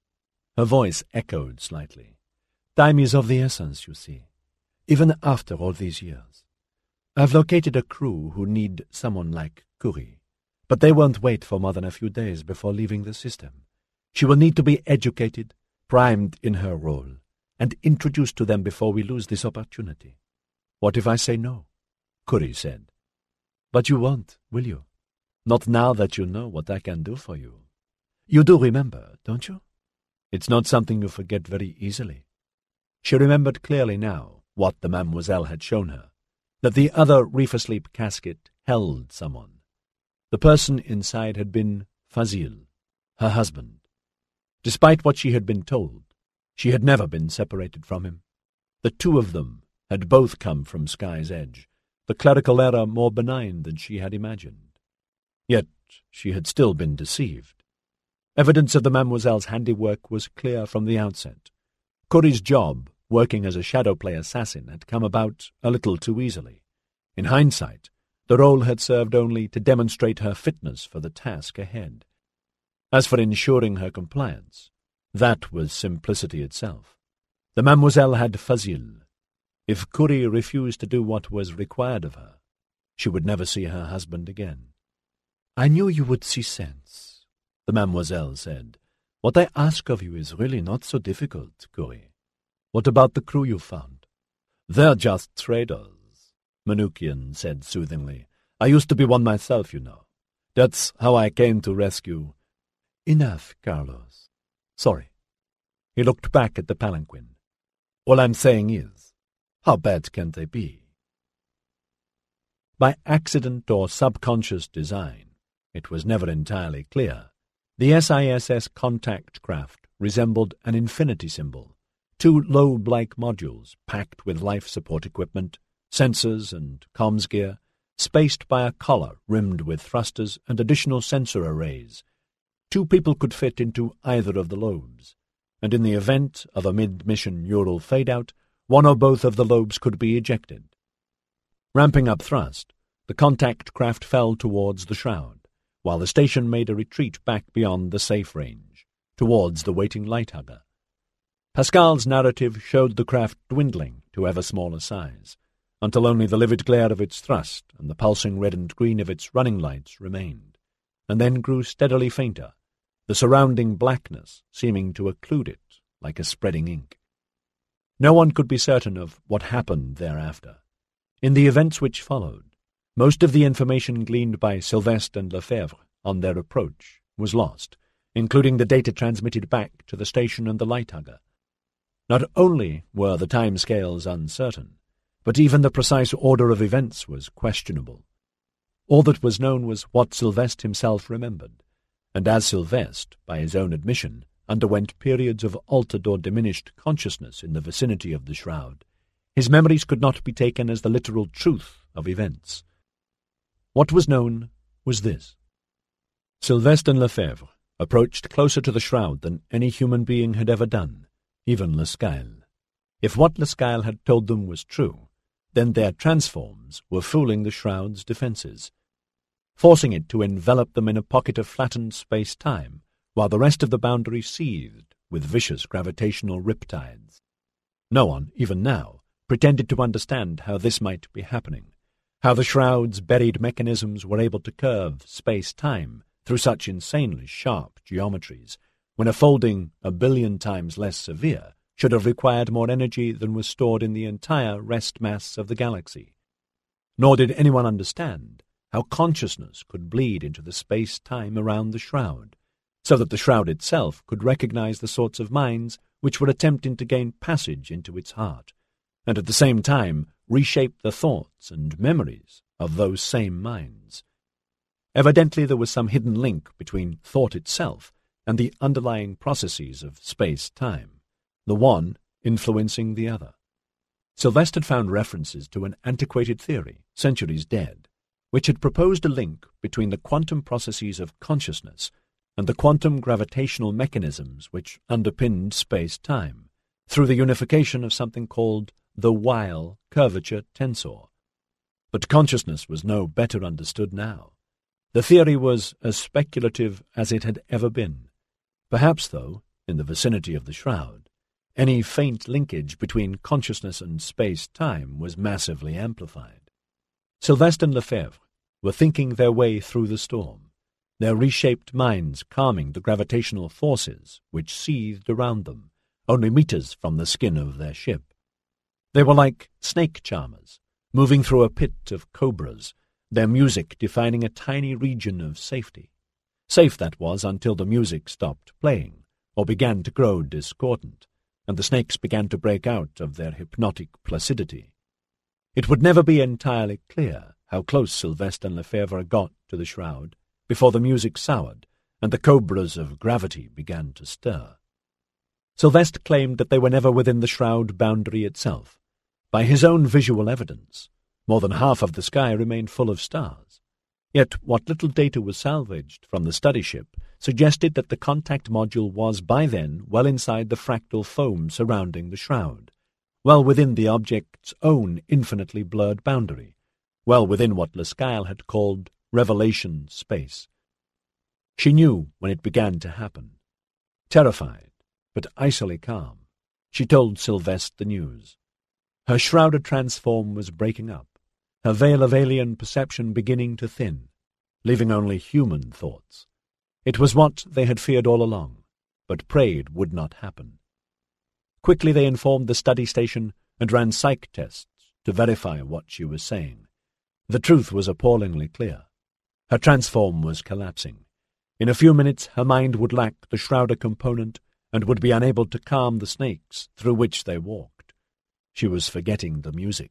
Her voice echoed slightly. "Time is of the essence, you see, even after all these years. I've located a crew who need someone like Curie, But they won't wait for more than a few days before leaving the system. She will need to be educated, primed in her role, and introduced to them before we lose this opportunity. What if I say no? Curie said. But you won't, will you? Not now that you know what I can do for you. You do remember, don't you? It's not something you forget very easily. She remembered clearly now what the Mademoiselle had shown her, that the other reef-asleep casket held someone. The person inside had been Fazil, her husband. Despite what she had been told, she had never been separated from him. The two of them had both come from Sky's Edge, the clerical error more benign than she had imagined. Yet she had still been deceived. Evidence of the Mademoiselle's handiwork was clear from the outset. Curie's job, working as a shadow play assassin, had come about a little too easily. In hindsight, the role had served only to demonstrate her fitness for the task ahead. As for ensuring her compliance, that was simplicity itself. The Mademoiselle had Fazil. If Curie refused to do what was required of her, she would never see her husband again. "I knew you would see sense," the Mademoiselle said. "What I ask of you is really not so difficult, Curie. What about the crew you found?" "They're just traders," Manoukian said soothingly. "I used to be one myself, you know. That's how I came to rescue—" "Enough, Carlos. Sorry." He looked back at the palanquin. "All I'm saying is, how bad can they be?" By accident or subconscious design, it was never entirely clear, the S I S S contact craft resembled an infinity symbol, two lobe-like modules packed with life support equipment, sensors and comms gear, spaced by a collar rimmed with thrusters and additional sensor arrays. Two people could fit into either of the lobes, and in the event of a mid-mission neural fade-out, one or both of the lobes could be ejected. Ramping up thrust, the contact craft fell towards the shroud, while the station made a retreat back beyond the safe range, towards the waiting light-hugger. Pascal's narrative showed the craft dwindling to ever smaller size, until only the livid glare of its thrust and the pulsing red and green of its running lights remained, and then grew steadily fainter, the surrounding blackness seeming to occlude it like a spreading ink. No one could be certain of what happened thereafter. In the events which followed, most of the information gleaned by Sylvestre and Lefebvre on their approach was lost, including the data transmitted back to the station and the light-hugger. Not only were the timescales uncertain, but even the precise order of events was questionable. All that was known was what Sylvestre himself remembered, and as Sylvestre, by his own admission, underwent periods of altered or diminished consciousness in the vicinity of the shroud, his memories could not be taken as the literal truth of events. What was known was this. Sylvestre and Lefebvre approached closer to the shroud than any human being had ever done, even Lescaille. If what Lescaille had told them was true, then their transforms were fooling the shroud's defenses, forcing it to envelop them in a pocket of flattened space-time, while the rest of the boundary seethed with vicious gravitational riptides. No one, even now, pretended to understand how this might be happening, how the shroud's buried mechanisms were able to curve space-time through such insanely sharp geometries, when a folding a billion times less severe should have required more energy than was stored in the entire rest mass of the galaxy. Nor did anyone understand how consciousness could bleed into the space-time around the shroud, so that the shroud itself could recognize the sorts of minds which were attempting to gain passage into its heart, and at the same time reshape the thoughts and memories of those same minds. Evidently there was some hidden link between thought itself and the underlying processes of space-time, the one influencing the other. Sylvestre had found references to an antiquated theory, centuries dead, which had proposed a link between the quantum processes of consciousness and the quantum gravitational mechanisms which underpinned space-time, through the unification of something called the Weil curvature tensor. But consciousness was no better understood now. The theory was as speculative as it had ever been. Perhaps, though, in the vicinity of the shroud, any faint linkage between consciousness and space-time was massively amplified. Sylvestre and Lefebvre were thinking their way through the storm, their reshaped minds calming the gravitational forces which seethed around them, only meters from the skin of their ship. They were like snake charmers, moving through a pit of cobras, their music defining a tiny region of safety. Safe that was until the music stopped playing, or began to grow discordant, and the snakes began to break out of their hypnotic placidity. It would never be entirely clear how close Sylvestre and Lefebvre got to the shroud before the music soured and the cobras of gravity began to stir. Sylvestre claimed that they were never within the shroud boundary itself. By his own visual evidence, more than half of the sky remained full of stars. Yet what little data was salvaged from the study ship suggested that the contact module was by then well inside the fractal foam surrounding the shroud, well within the object's own infinitely blurred boundary, well within what Lascaux had called revelation space. She knew when it began to happen. Terrified, but icily calm, she told Sylvestre the news. Her shrouded transform was breaking up, her veil of alien perception beginning to thin, leaving only human thoughts. It was what they had feared all along, but prayed would not happen. Quickly they informed the study station and ran psych tests to verify what she was saying. The truth was appallingly clear. Her transform was collapsing. In a few minutes her mind would lack the shrouder component and would be unable to calm the snakes through which they walked. She was forgetting the music.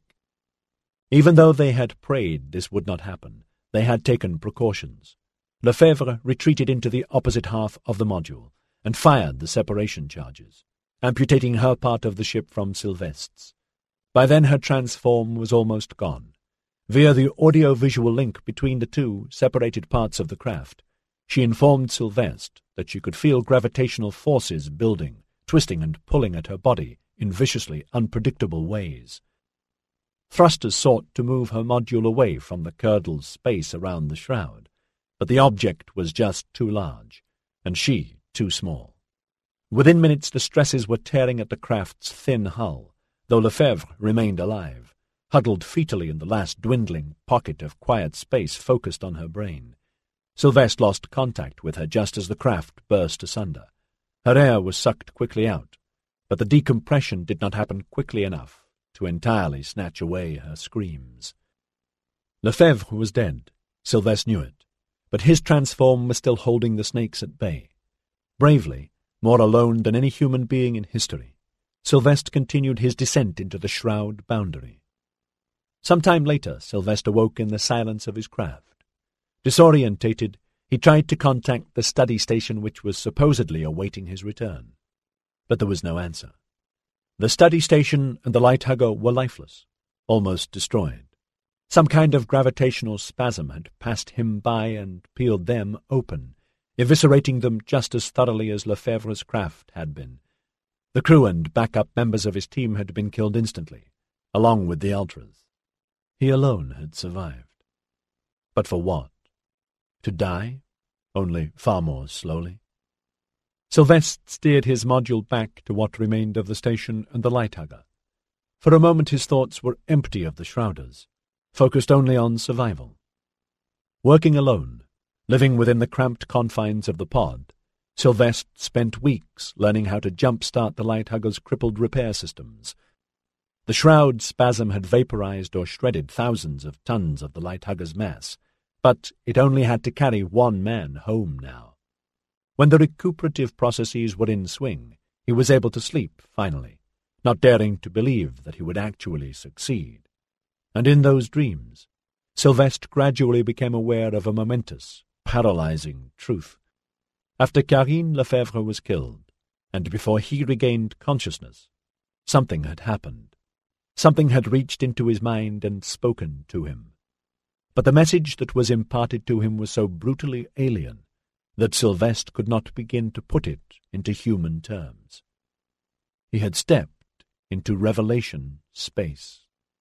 Even though they had prayed this would not happen, they had taken precautions. Lefebvre retreated into the opposite half of the module and fired the separation charges, amputating her part of the ship from Sylvestre's. By then her transform was almost gone. Via the audio-visual link between the two separated parts of the craft, she informed Sylvestre that she could feel gravitational forces building, twisting and pulling at her body in viciously unpredictable ways. Thrusters sought to move her module away from the curdled space around the shroud, but the object was just too large, and she too small. Within minutes the stresses were tearing at the craft's thin hull, though Lefebvre remained alive, huddled fetally in the last dwindling pocket of quiet space focused on her brain. Sylvestre lost contact with her just as the craft burst asunder. Her air was sucked quickly out, but the decompression did not happen quickly enough to entirely snatch away her screams. Lefebvre was dead. Sylvestre knew it, but his transform was still holding the snakes at bay. Bravely, more alone than any human being in history, Sylvestre continued his descent into the shroud boundary. Some time later, Sylvestre awoke in the silence of his craft. Disorientated, he tried to contact the study station which was supposedly awaiting his return. But there was no answer. The study station and the light hugger were lifeless, almost destroyed. Some kind of gravitational spasm had passed him by and peeled them open, eviscerating them just as thoroughly as Lefebvre's craft had been. The crew and backup members of his team had been killed instantly, along with the Ultras. He alone had survived. But for what? To die, only far more slowly. Sylvestre steered his module back to what remained of the station and the light hugger. For a moment his thoughts were empty of the shrouders, focused only on survival. Working alone, living within the cramped confines of the pod, Sylvestre spent weeks learning how to jump-start the light hugger's crippled repair systems. The shroud spasm had vaporized or shredded thousands of tons of the light hugger's mass, but it only had to carry one man home now. When the recuperative processes were in swing, he was able to sleep, finally, not daring to believe that he would actually succeed. And in those dreams, Sylvestre gradually became aware of a momentous, paralyzing truth. After Carine Lefebvre was killed, and before he regained consciousness, something had happened. Something had reached into his mind and spoken to him. But the message that was imparted to him was so brutally alien that Sylvestre could not begin to put it into human terms. He had stepped into revelation space.